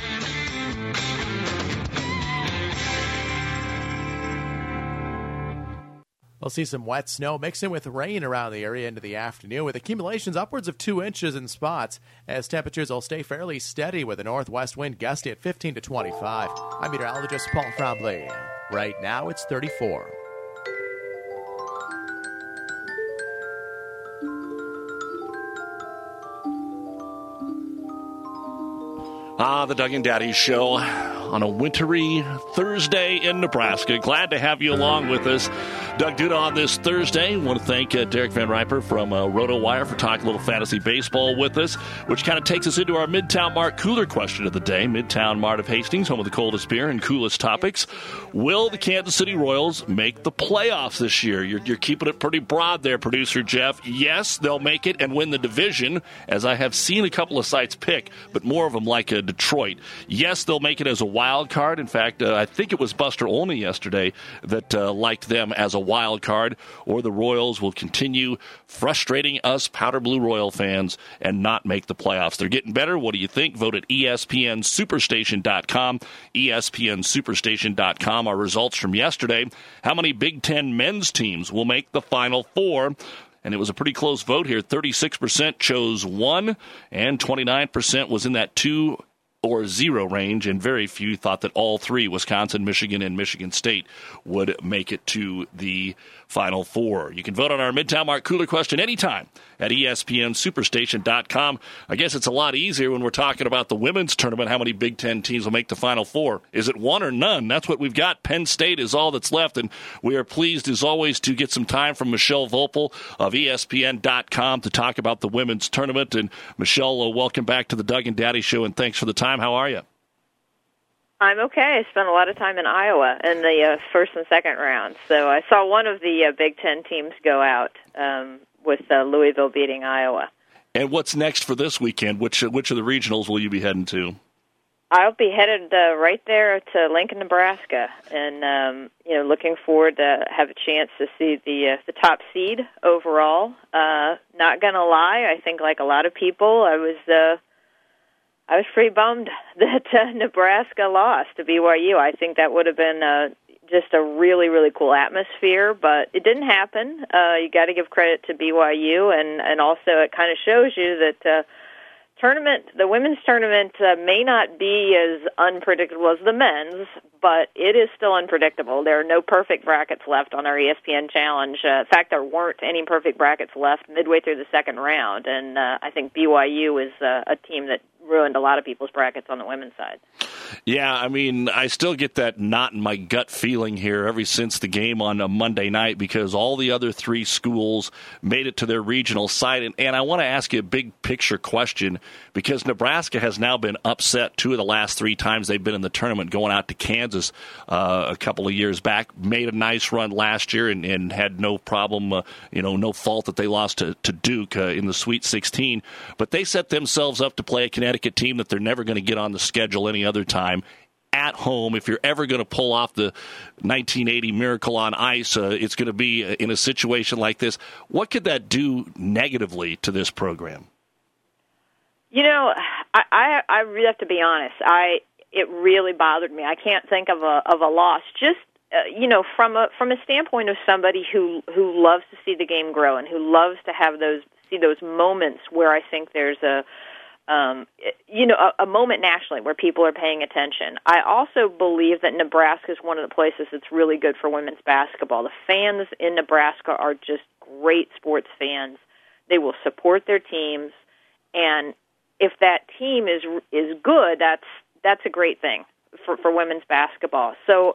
We'll see some wet snow mixing with rain around the area into the afternoon, with accumulations upwards of 2 inches in spots, as temperatures will stay fairly steady with a northwest wind gusty at 15 to 25. I'm meteorologist Paul Trombley. Right now it's 34. The Doug and Daddy Show on a wintry Thursday in Nebraska. Glad to have you along with us. Doug Duda on this Thursday. Want to thank Derek Van Riper from RotoWire for talking a little fantasy baseball with us, which kind of takes us into our Midtown Mart cooler question of the day. Midtown Mart of Hastings, home of the coldest beer and coolest topics. Will the Kansas City Royals make the playoffs this year? You're keeping it pretty broad there, producer Jeff. Yes, they'll make it and win the division, as I have seen a couple of sites pick, but more of them like Detroit. Yes, they'll make it as a wild card. In fact, I think it was Buster Olney yesterday that liked them as a wild card, or the Royals will continue frustrating us Powder Blue Royal fans and not make the playoffs. They're getting better. What do you think? Vote at ESPNSuperstation.com. ESPNSuperstation.com. Our results from yesterday. How many Big Ten men's teams will make the Final Four? And it was a pretty close vote here. 36% chose 1, and 29% was in that 2 or 0 range, and very few thought that all 3, Wisconsin, Michigan, and Michigan State, would make it to the Final Four. You can vote on our Midtown Mart Cooler question anytime at ESPNSuperstation.com. I guess it's a lot easier when we're talking about the women's tournament, how many Big Ten teams will make the Final Four. Is it 1 or none? That's what we've got. Penn State is all that's left, and we are pleased, as always, to get some time from Michelle Volpel of ESPN.com to talk about the women's tournament. And Michelle, welcome back to the Doug and Daddy Show, and thanks for the time. How are you? I'm okay. I spent a lot of time in Iowa in the first and second round. So I saw one of the Big Ten teams go out with Louisville beating Iowa. And what's next for this weekend? Which of the regionals will you be heading to? I'll be headed right there to Lincoln, Nebraska, and looking forward to have a chance to see the top seed overall. Not gonna lie, I think like a lot of people, I was pretty bummed that Nebraska lost to BYU. I think that would have been just a really, really cool atmosphere, but it didn't happen. You got to give credit to BYU, and also it kind of shows you that the women's tournament may not be as unpredictable as the men's, but it is still unpredictable. There are no perfect brackets left on our ESPN Challenge. In fact, there weren't any perfect brackets left midway through the second round, and I think BYU is a team that ruined a lot of people's brackets on the women's side. Yeah, I mean, I still get that knot in my gut feeling here ever since the game on a Monday night, because all the other three schools made it to their regional site. And I want to ask you a big picture question, because Nebraska has now been upset 2 of the last 3 times they've been in the tournament, going out to Kansas a couple of years back, made a nice run last year and had no problem, no fault that they lost to Duke in the Sweet 16. But they set themselves up to play a Connecticut team that they're never going to get on the schedule any other time. At home, if you're ever going to pull off the 1980 Miracle on Ice, it's going to be in a situation like this. What could that do negatively to this program? I really have to be honest. It really bothered me. I can't think of a loss. Just from a standpoint of somebody who loves to see the game grow and who loves to have see those moments where I think there's a moment nationally where people are paying attention. I also believe that Nebraska is one of the places that's really good for women's basketball. The fans in Nebraska are just great sports fans. They will support their teams, and if that team is good, that's a great thing for women's basketball. So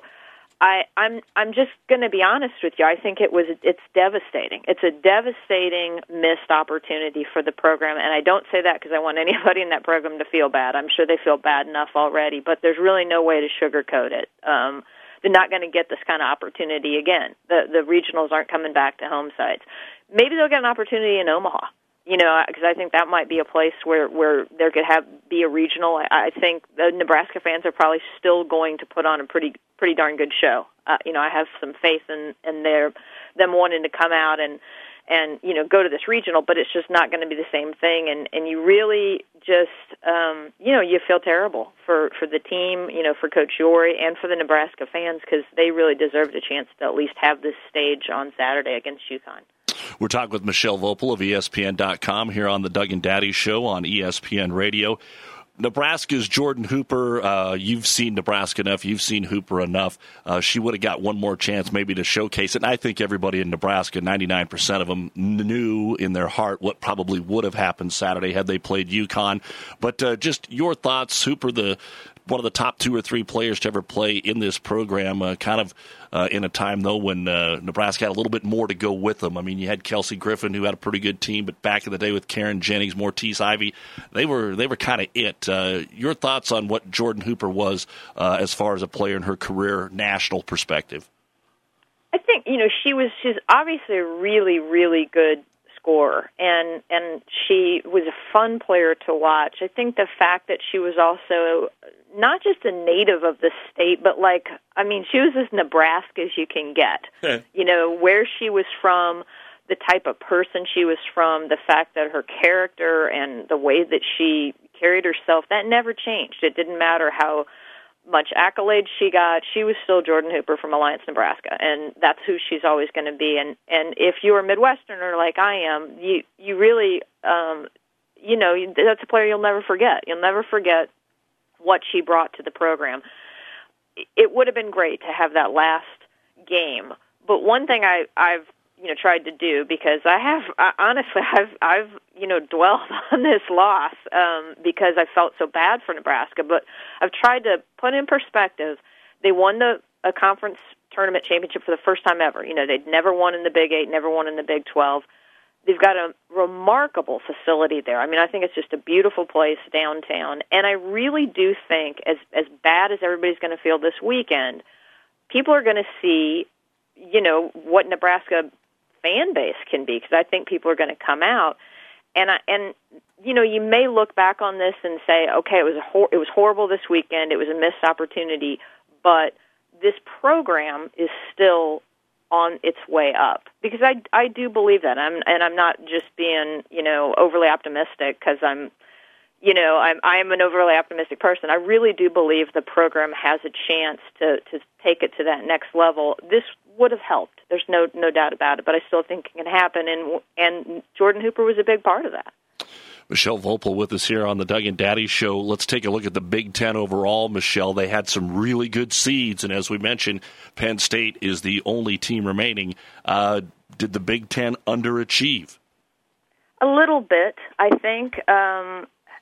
I'm just going to be honest with you. I think it's devastating. It's a devastating missed opportunity for the program, and I don't say that because I want anybody in that program to feel bad. I'm sure they feel bad enough already, but there's really no way to sugarcoat it. They're not going to get this kind of opportunity again. The regionals aren't coming back to home sites. Maybe they'll get an opportunity in Omaha. Because I think that might be a place where there could be a regional. I think the Nebraska fans are probably still going to put on a pretty darn good show. I have some faith in them wanting to come out and go to this regional, but it's just not going to be the same thing. And you really just you feel terrible for the team, for Coach Yorey and for the Nebraska fans, because they really deserved a chance to at least have this stage on Saturday against UConn. We're talking with Michelle Vopel of ESPN.com here on the Doug and Daddy Show on ESPN Radio. Nebraska's Jordan Hooper, you've seen Nebraska enough, you've seen Hooper enough. She would have got one more chance maybe to showcase it. And I think everybody in Nebraska, 99% of them, knew in their heart what probably would have happened Saturday had they played UConn. But just your thoughts, Hooper, one of the top 2 or 3 players to ever play in this program, in a time, though, when Nebraska had a little bit more to go with them. I mean, you had Kelsey Griffin, who had a pretty good team, but back in the day with Karen Jennings, Mortice Ivy, they were kind of it. Your thoughts on what Jordan Hooper was as far as a player in her career, national perspective? I think, she's obviously a really, really good scorer, and she was a fun player to watch. I think the fact that she was also not just a native of the state, but she was as Nebraska as you can get. Where she was from, the type of person she was from, the fact that her character and the way that she carried herself, that never changed. It didn't matter how much accolades she got. She was still Jordan Hooper from Alliance, Nebraska, and that's who she's always going to be. And if you're a Midwesterner like I am, you really, that's a player you'll never forget. You'll never forget what she brought to the program. It would have been great to have that last game, but one thing I've tried to do, because I've dwelled on this loss because I felt so bad for Nebraska, but I've tried to put in perspective. They won a conference tournament championship for the first time ever. They'd never won in the Big 8, never won in the Big 12. They've got a remarkable facility there. I mean, I think it's just a beautiful place downtown, and I really do think, as bad as everybody's going to feel this weekend, people are going to see, what Nebraska fan base can be, because I think people are going to come out, and you may look back on this and say, okay, it was horrible this weekend, it was a missed opportunity, but this program is still on its way up, because I do believe that, I'm not just being overly optimistic because I am an overly optimistic person. I really do believe the program has a chance to take it to that next level. This would have helped. There's no doubt about it, but I still think it can happen, and Jordan Hooper was a big part of that. Michelle Vopel with us here on the Doug and Daddy Show. Let's take a look at the Big Ten overall, Michelle. They had some really good seeds, and as we mentioned, Penn State is the only team remaining. Did the Big Ten underachieve? A little bit, I think.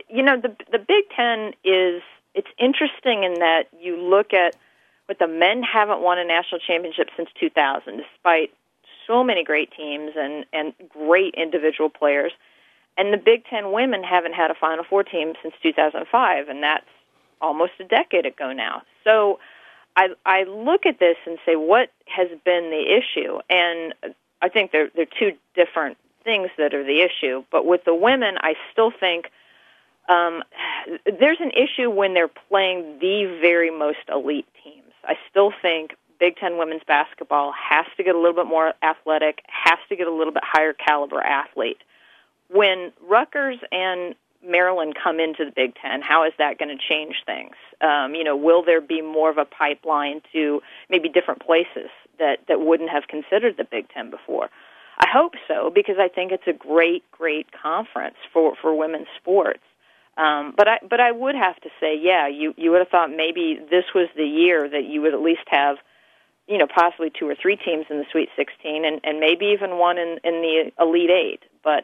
the Big Ten it's interesting in that you look at what the men haven't won a national championship since 2000, despite so many great teams and great individual players. And the Big Ten women haven't had a Final Four team since 2005, and that's almost a decade ago now. So I look at this and say, what has been the issue? And I think there are two different things that are the issue. But with the women, I still think there's an issue when they're playing the very most elite teams. I still think Big Ten women's basketball has to get a little bit more athletic, has to get a little bit higher caliber athlete. When Rutgers and Maryland come into the Big Ten, how is that going to change things? Will there be more of a pipeline to maybe different places that wouldn't have considered the Big Ten before? I hope so, because I think it's a great conference for women's sports. But I would have to say, you would have thought maybe this was the year that you would at least have, possibly 2 or 3 teams in the Sweet 16, and maybe even one in the Elite 8. But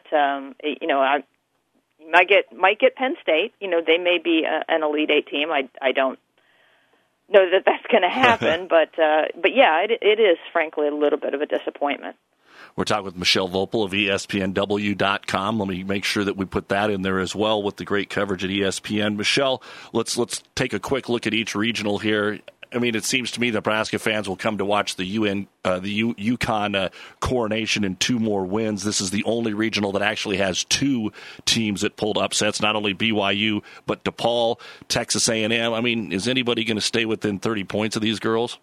you might get Penn State. They may be an Elite 8 team. I don't know that that's going to happen, but yeah, it is frankly a little bit of a disappointment. We're talking with Michelle Vopel of ESPNW.com. Let me make sure that we put that in there as well with the great coverage at ESPN. Michelle, let's take a quick look at each regional here. I mean, it seems to me Nebraska fans will come to watch the UConn coronation and 2 more wins. This is the only regional that actually has 2 teams that pulled upsets, not only BYU, but DePaul, Texas A&M. I mean, is anybody going to stay within 30 points of these girls?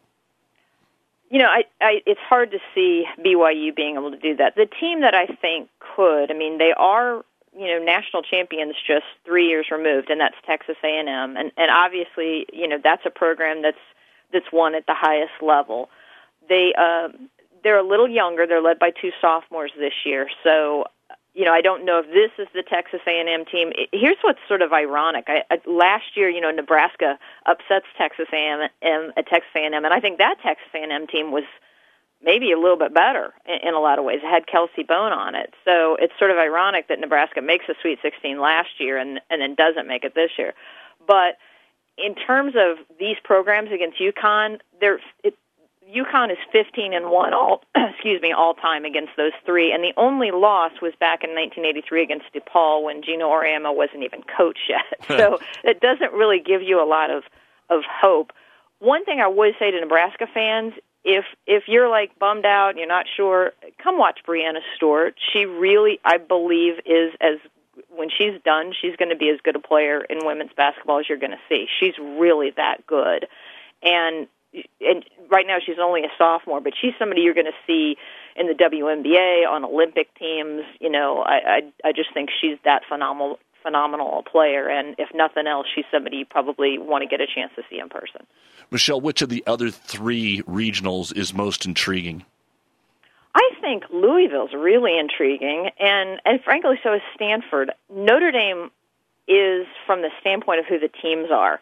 It's hard to see BYU being able to do that. The team that I think could, they are, national champions just 3 years removed, and that's Texas A&M. And obviously, that's a program that's won at the highest level. They're a little younger. They're led by 2 sophomores this year. So, I don't know if this is the Texas A&M team. Here's what's sort of ironic. Last year, Nebraska upsets Texas A&M at Texas A&M, and I think that Texas A&M team was maybe a little bit better in a lot of ways. It had Kelsey Bone on it. So it's sort of ironic that Nebraska makes the Sweet 16 last year and then doesn't make it this year. But in terms of these programs against UConn, UConn is 15-1 all time against those 3, and the only loss was back in 1983 against DePaul when Gino Auriemma wasn't even coach yet. So it doesn't really give you a lot of hope. One thing I would say to Nebraska fans, if you're like bummed out and you're not sure, come watch Brianna Stewart. She really, I believe, when she's done, she's going to be as good a player in women's basketball as you're going to see. She's really that good. And right now she's only a sophomore, but she's somebody you're going to see in the WNBA, on Olympic teams. I just think she's that phenomenal player, and if nothing else, she's somebody you probably want to get a chance to see in person. Michelle, which of the other 3 regionals is most intriguing? I think Louisville's really intriguing, and frankly, so is Stanford. Notre Dame is from the standpoint of who the teams are.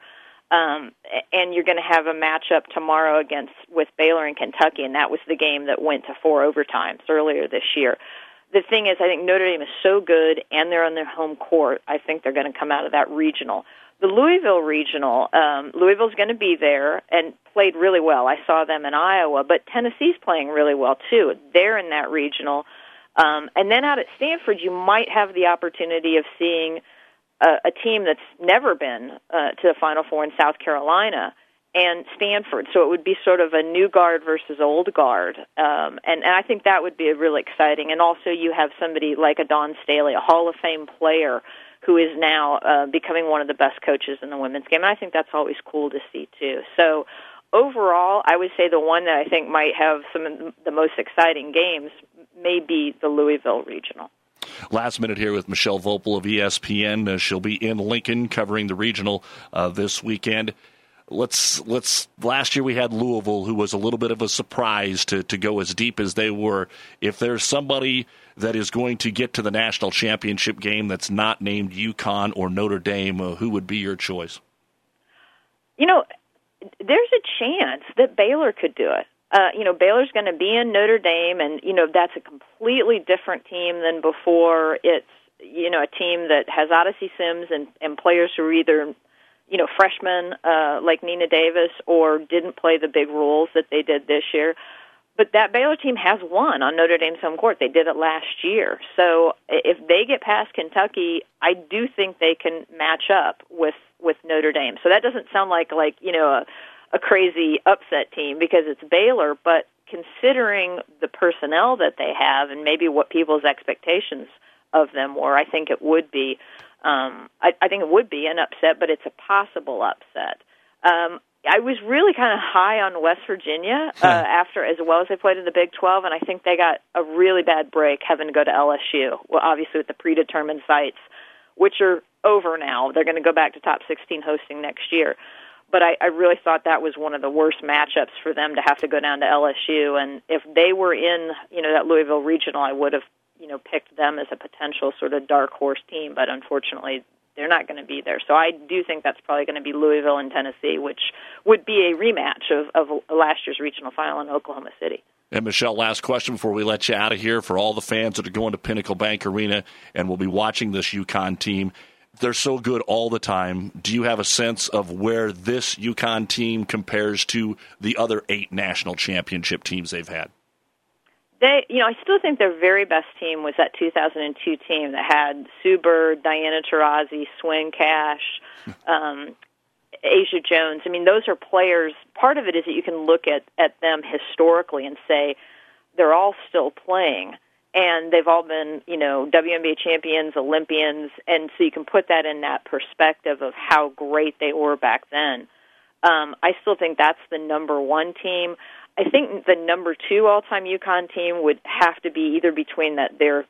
And you're going to have a matchup tomorrow with Baylor and Kentucky, and that was the game that went to 4 overtimes earlier this year. The thing is, I think Notre Dame is so good, and they're on their home court. I think they're going to come out of that regional. The Louisville regional, Louisville's going to be there and played really well. I saw them in Iowa, but Tennessee's playing really well too. They're in that regional. And then out at Stanford, you might have the opportunity of seeing a team that's never been to the Final Four in South Carolina and Stanford. So it would be sort of a new guard versus old guard. And I think that would be really exciting. And also you have somebody like a Dawn Staley, a Hall of Fame player, who is now becoming one of the best coaches in the women's game. And I think that's always cool to see, too. So overall, I would say the one that I think might have some of the most exciting games may be the Louisville regional. Last minute here with Michelle Vopel of ESPN. She'll be in Lincoln covering the regional this weekend. Last year we had Louisville, who was a little bit of a surprise to go as deep as they were. If there's somebody that is going to get to the national championship game that's not named UConn or Notre Dame, who would be your choice? There's a chance that Baylor could do it. Baylor's going to be in Notre Dame, and, that's a completely different team than before. It's a team that has Odyssey Sims and players who are either, freshmen like Nina Davis or didn't play the big roles that they did this year. But that Baylor team has won on Notre Dame's home court. They did it last year. So if they get past Kentucky, I do think they can match up with Notre Dame. So that doesn't sound like a crazy upset team because it's Baylor, but considering the personnel that they have and maybe what people's expectations of them were, I think it would be. I think it would be an upset, but it's a possible upset. I was really kind of high on West Virginia after, as well as they played in the Big 12, and I think they got a really bad break having to go to LSU. Well, obviously with the predetermined sites, which are over now. They're going to go back to top 16 hosting next year. But I really thought that was one of the worst matchups for them to have to go down to LSU. And if they were in, that Louisville regional, I would have, picked them as a potential sort of dark horse team. But unfortunately, they're not going to be there. So I do think that's probably going to be Louisville and Tennessee, which would be a rematch of last year's regional final in Oklahoma City. And, Michelle, last question before we let you out of here. For all the fans that are going to Pinnacle Bank Arena and will be watching this UConn team, they're so good all the time. Do you have a sense of where this UConn team compares to the other 8 national championship teams they've had? I still think their very best team was that 2002 team that had Sue Bird, Diana Taurasi, Swing Cash, Asia Jones. I mean, those are players. Part of it is that you can look at them historically and say they're all still playing, and they've all been, WNBA champions, Olympians, and so you can put that in that perspective of how great they were back then. I still think that's the number one team. I think the number 2 all-time UConn team would have to be either between their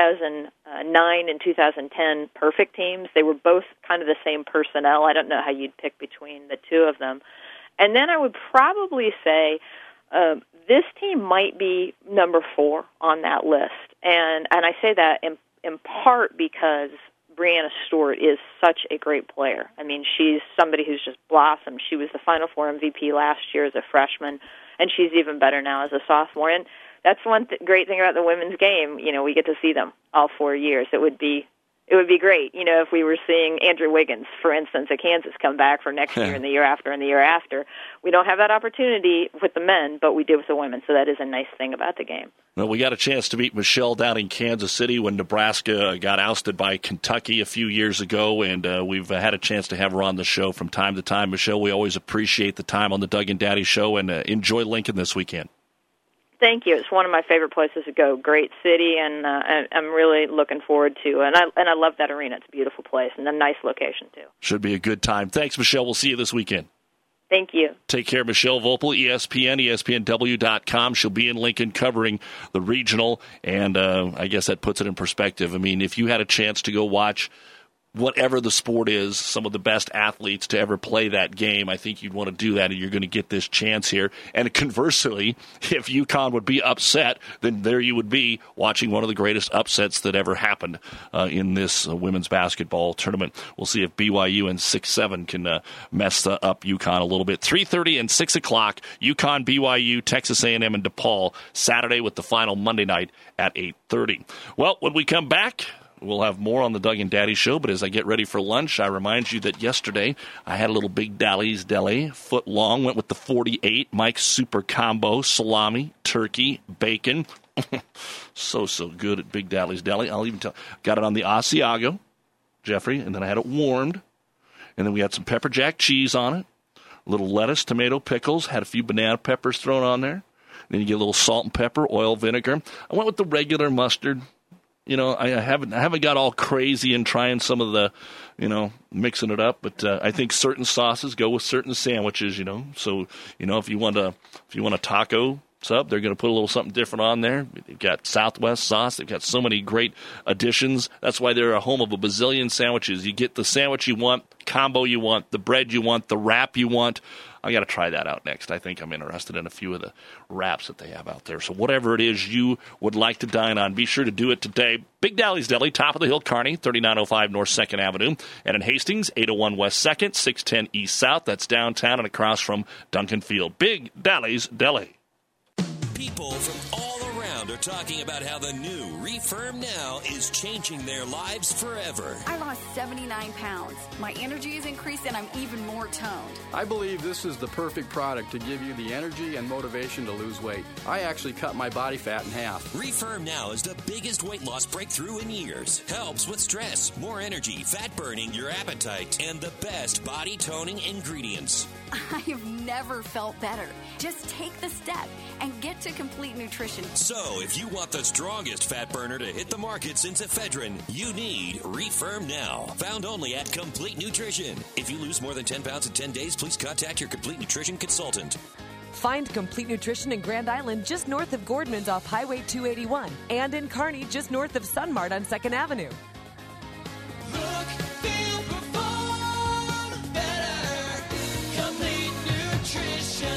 2009 and 2010 perfect teams. They were both kind of the same personnel. I don't know how you'd pick between the two of them. And then I would probably say this team might be number 4 on that list. And I say that in part because Breanna Stewart is such a great player. I mean, she's somebody who's just blossomed. She was the Final Four MVP last year as a freshman, and she's even better now as a sophomore. And that's one great thing about the women's game. We get to see them all 4 years. It would be great, if we were seeing Andrew Wiggins, for instance, at Kansas come back for next year and the year after and the year after. We don't have that opportunity with the men, but we do with the women, so that is a nice thing about the game. Well, we got a chance to meet Michelle down in Kansas City when Nebraska got ousted by Kentucky a few years ago, and we've had a chance to have her on the show from time to time. Michelle, we always appreciate the time on the Doug and Daddy Show, and enjoy Lincoln this weekend. Thank you. It's one of my favorite places to go. Great city, and I'm really looking forward to. And I love that arena. It's a beautiful place and a nice location too. Should be a good time. Thanks, Michelle. We'll see you this weekend. Thank you. Take care, Michelle Vopel, ESPN, ESPNW.com. She'll be in Lincoln covering the regional, and I guess that puts it in perspective. I mean, if you had a chance to go watch whatever the sport is, some of the best athletes to ever play that game, I think you'd want to do that, and you're going to get this chance here. And conversely, if UConn would be upset, then there you would be watching one of the greatest upsets that ever happened in this women's basketball tournament. We'll see if BYU and 6-7 can mess up UConn a little bit. 3:30 and 6 o'clock, UConn, BYU, Texas A&M, and DePaul, Saturday with the final Monday night at 8:30. Well, when we come back, we'll have more on the Doug and Daddy Show, but as I get ready for lunch, I remind you that yesterday I had a little Big Dally's Deli, foot long, went with the 48, Mike's Super Combo, salami, turkey, bacon. so good at Big Dally's Deli. I'll even got it on the Asiago, Jeffrey, and then I had it warmed, and then we had some pepper jack cheese on it, a little lettuce, tomato, pickles, had a few banana peppers thrown on there. Then you get a little salt and pepper, oil, vinegar. I went with the regular mustard. I haven't got all crazy in trying some of the, mixing it up. But I think certain sauces go with certain sandwiches. So if you want a taco sub, they're going to put a little something different on there. They've got Southwest sauce. They've got so many great additions. That's why they're a home of a bazillion sandwiches. You get the sandwich you want, combo you want, the bread you want, the wrap you want. I got to try that out next. I think I'm interested in a few of the wraps that they have out there. So whatever it is you would like to dine on, be sure to do it today. Big Dally's Deli, top of the hill, Kearney, 3905 North 2nd Avenue. And in Hastings, 801 West 2nd, 610 East South. That's downtown and across from Duncan Field. Big Dally's Deli. People from all around around are talking about how the new Refirm Now is changing their lives forever. I lost 79 pounds. My energy is increased and I'm even more toned. I believe this is the perfect product to give you the energy and motivation to lose weight. I actually cut my body fat in half. Refirm Now is the biggest weight loss breakthrough in years. Helps with stress, more energy, fat burning, your appetite, and the best body toning ingredients. I have never felt better. Just take the step and get to Complete Nutrition. So, if you want the strongest fat burner to hit the market since ephedrine, you need Refirm Now. Found only at Complete Nutrition. If you lose more than 10 pounds in 10 days, please contact your Complete Nutrition consultant. Find Complete Nutrition in Grand Island just north of Gordman's off Highway 281 and in Kearney just north of Sunmart on 2nd Avenue. Look, feel, perform better. Complete Nutrition.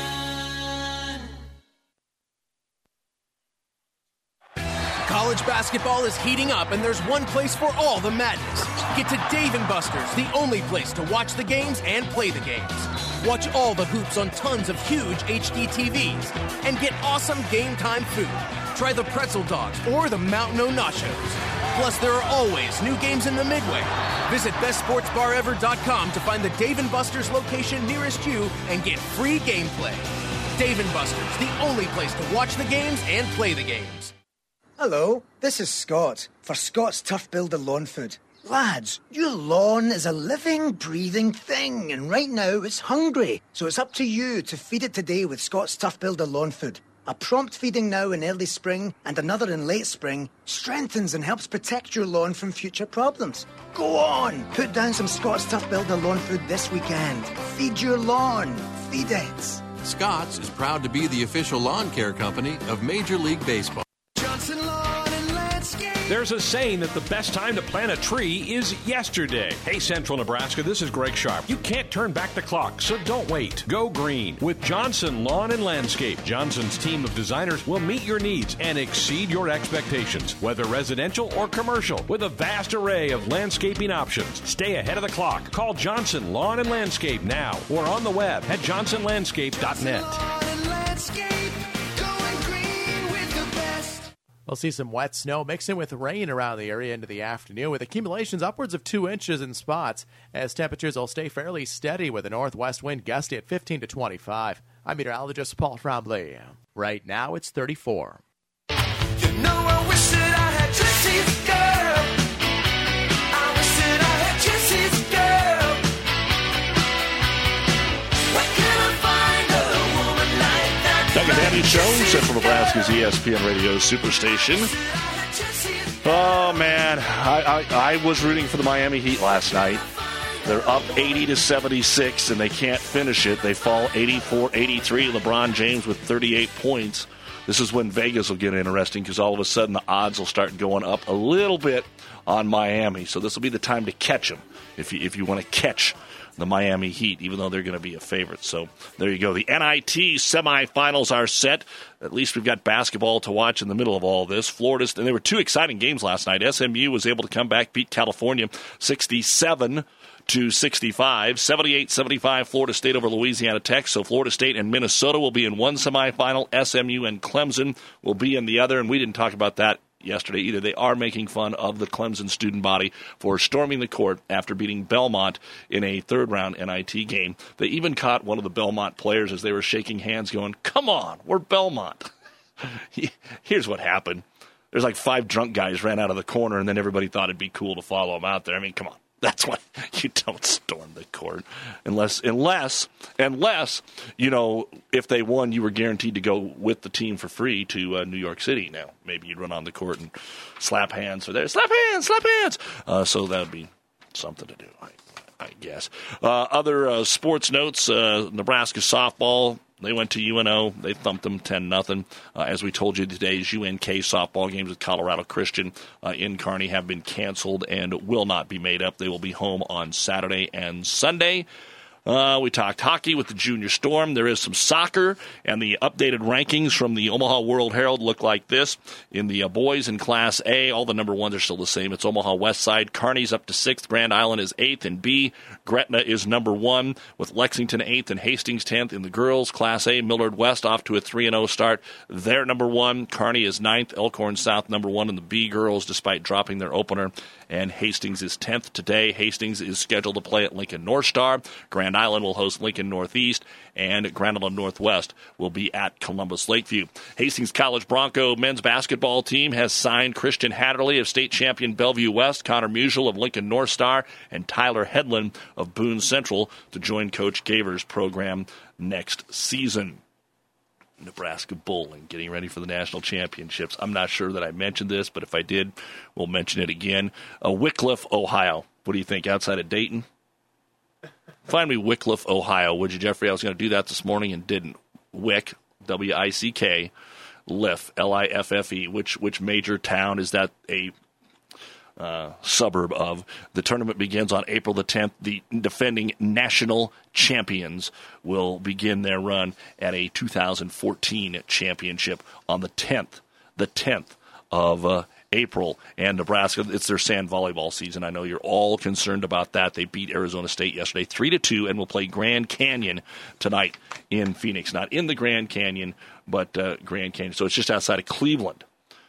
College basketball is heating up, and there's one place for all the madness. Get to Dave & Buster's, the only place to watch the games and play the games. Watch all the hoops on tons of huge HD TVs and get awesome game time food. Try the pretzel dogs or the Mountain O Nachos. Plus, there are always new games in the Midway. Visit bestsportsbarever.com to find the Dave & Buster's location nearest you and get free gameplay. Dave & Buster's, the only place to watch the games and play the games. Hello, this is Scott for Scott's Turf Builder Lawn Food. Lads, your lawn is a living, breathing thing, and right now it's hungry. So it's up to you to feed it today with Scott's Turf Builder Lawn Food. A prompt feeding now in early spring and another in late spring strengthens and helps protect your lawn from future problems. Go on, put down some Scott's Turf Builder Lawn Food this weekend. Feed your lawn. Feed it. Scott's is proud to be the official lawn care company of Major League Baseball. Johnson Lawn and Landscape. There's a saying that the best time to plant a tree is yesterday. Hey, Central Nebraska, this is Greg Sharp. You can't turn back the clock, so don't wait. Go green with Johnson Lawn and Landscape. Johnson's team of designers will meet your needs and exceed your expectations, whether residential or commercial, with a vast array of landscaping options. Stay ahead of the clock. Call Johnson Lawn and Landscape now or on the web at johnsonlandscape.net. We'll see some wet snow mixing with rain around the area into the afternoon, with accumulations upwards of 2 inches in spots, as temperatures will stay fairly steady with a northwest wind gusty at 15 to 25. I'm meteorologist Paul Trombley. Right now it's 34. You know, I wish that I had Jesse's girl. I wish that I had Jesse's girl. Where can I find a woman like that? Doug and Danny Show, Central Nebraska's ESPN Radio Superstation. Oh, man. I was rooting for the Miami Heat last night. They're up 80 to 76, and they can't finish it. They fall 84-83. LeBron James with 38 points. This is when Vegas will get interesting, because all of a sudden the odds will start going up a little bit on Miami. So this will be the time to catch them if you want to catch the Miami Heat, even though they're going to be a favorite. So there you go. The NIT semifinals are set. At least we've got basketball to watch in the middle of all this. Florida, and there were two exciting games last night. SMU was able to come back, beat California 67-65, 78-75 Florida State over Louisiana Tech. So Florida State and Minnesota will be in one semifinal. SMU and Clemson will be in the other, and we didn't talk about that yesterday either. They are making fun of the Clemson student body for storming the court after beating Belmont in a third-round NIT game. They even caught one of the Belmont players as they were shaking hands going, "Come on, we're Belmont." Here's what happened. There's like 5 drunk guys ran out of the corner, and then everybody thought it'd be cool to follow them out there. I mean, come on. That's why you don't storm the court unless, you know, if they won, you were guaranteed to go with the team for free to New York City. Now, maybe you'd run on the court and slap hands for there. Slap hands. So that would be something to do, I guess. Other sports notes, Nebraska softball. They went to UNO. They thumped them 10-0. As we told you, today's UNK softball games with Colorado Christian in Kearney have been canceled and will not be made up. They will be home on Saturday and Sunday. We talked hockey with the Junior Storm. There is some soccer, and the updated rankings from the Omaha World Herald look like this. In the boys in Class A, all the number ones are still the same. It's Omaha West Side. Kearney's up to 6th. Grand Island is 8th. In B, Gretna is number 1, with Lexington 8th and Hastings 10th. In the girls, Class A, Millard West off to a 3-0 start. They're number 1. Kearney is 9th. Elkhorn South number 1 in the B girls, despite dropping their opener. And Hastings is 10th today. Hastings is scheduled to play at Lincoln North Star. Grand Island will host Lincoln Northeast, and Grand Island Northwest will be at Columbus Lakeview. Hastings College Bronco men's basketball team has signed Christian Hatterley of state champion Bellevue West, Connor Musial of Lincoln North Star, and Tyler Hedlund of Boone Central to join Coach Gaver's program next season. Nebraska bowling, getting ready for the national championships. I'm not sure that I mentioned this, but if I did, we'll mention it again. Wickliffe, Ohio. What do you think, outside of Dayton? Find me Wickliffe, Ohio, would you, Jeffrey? I was going to do that this morning and didn't. Wick, W-I-C-K, Liff, L-I-F-F-E. Which major town is that a suburb of? The tournament begins on April the 10th. The defending national champions will begin their run at a 2014 championship on the 10th of April. And Nebraska, it's their sand volleyball season. I know you're all concerned about that. They beat Arizona State yesterday 3-2 and will play Grand Canyon tonight in Phoenix. Not in the Grand Canyon, but Grand Canyon. So it's just outside of Cleveland.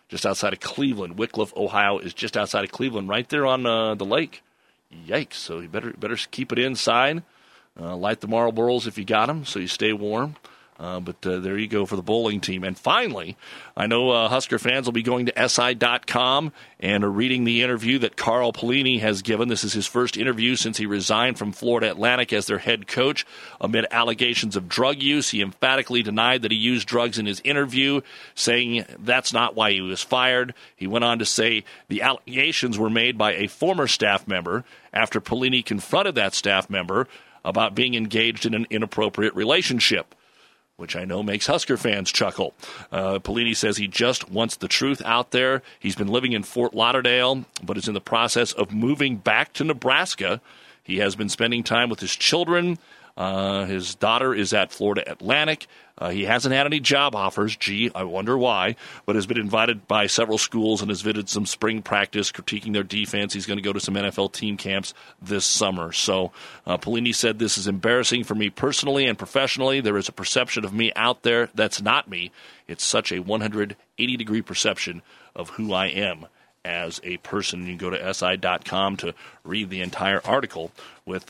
Wickliffe, Ohio is just outside of Cleveland, right there on the lake. Yikes. So you better keep it inside. Light the Marlboros if you got them so you stay warm. But there you go for the bowling team. And finally, I know Husker fans will be going to SI.com and reading the interview that Carl Pelini has given. This is his first interview since he resigned from Florida Atlantic as their head coach. Amid allegations of drug use, he emphatically denied that he used drugs in his interview, saying that's not why he was fired. He went on to say the allegations were made by a former staff member after Pelini confronted that staff member about being engaged in an inappropriate relationship, which I know makes Husker fans chuckle. Pelini says he just wants the truth out there. He's been living in Fort Lauderdale, but is in the process of moving back to Nebraska. He has been spending time with his children. His daughter is at Florida Atlantic. He hasn't had any job offers. Gee, I wonder why. But has been invited by several schools and has visited some spring practice, critiquing their defense. He's going to go to some NFL team camps this summer. So Pelini said, this is embarrassing for me personally and professionally. There is a perception of me out there that's not me. It's such a 180-degree perception of who I am as a person. You can go to SI.com to read the entire article with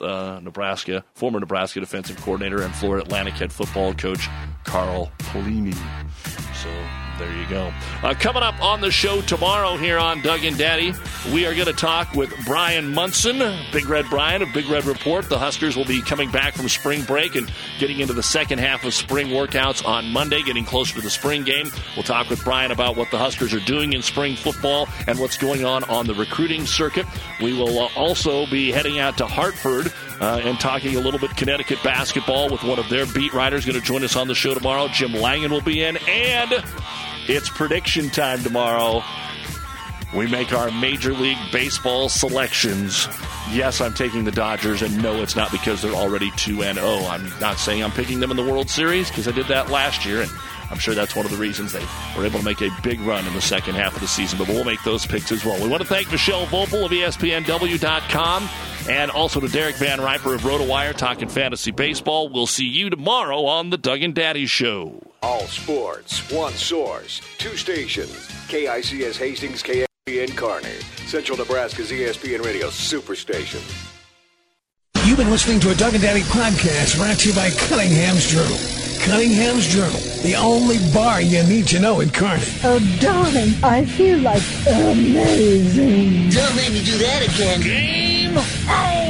former Nebraska defensive coordinator and Florida Atlantic head football coach Carl Pelini. So there you go. Coming up on the show tomorrow here on Doug and Daddy, we are going to talk with Brian Munson, Big Red Brian of Big Red Report. The Huskers will be coming back from spring break and getting into the second half of spring workouts on Monday, getting closer to the spring game. We'll talk with Brian about what the Huskers are doing in spring football and what's going on the recruiting circuit. We will also be heading out to Hartford and talking a little bit Connecticut basketball with one of their beat writers going to join us on the show tomorrow. Jim Langen will be in, and it's prediction time tomorrow. We make our Major League Baseball selections. Yes, I'm taking the Dodgers, and no, it's not because they're already 2-0. I'm not saying I'm picking them in the World Series because I did that last year, and I'm sure that's one of the reasons they were able to make a big run in the second half of the season. But we'll make those picks as well. We want to thank Michelle Vopel of ESPNW.com and also to Derek Van Riper of RotoWire talking fantasy baseball. We'll see you tomorrow on the Doug and Daddy Show. All sports, one source, two stations. KICS Hastings, KFBN Kearney. Central Nebraska's ESPN Radio Superstation. You've been listening to a Doug and Daddy podcast brought to you by Cunningham's Journal. Cunningham's Journal, the only bar you need to know in Kearney. Oh, darling, I feel like amazing. Don't make me do that again. Game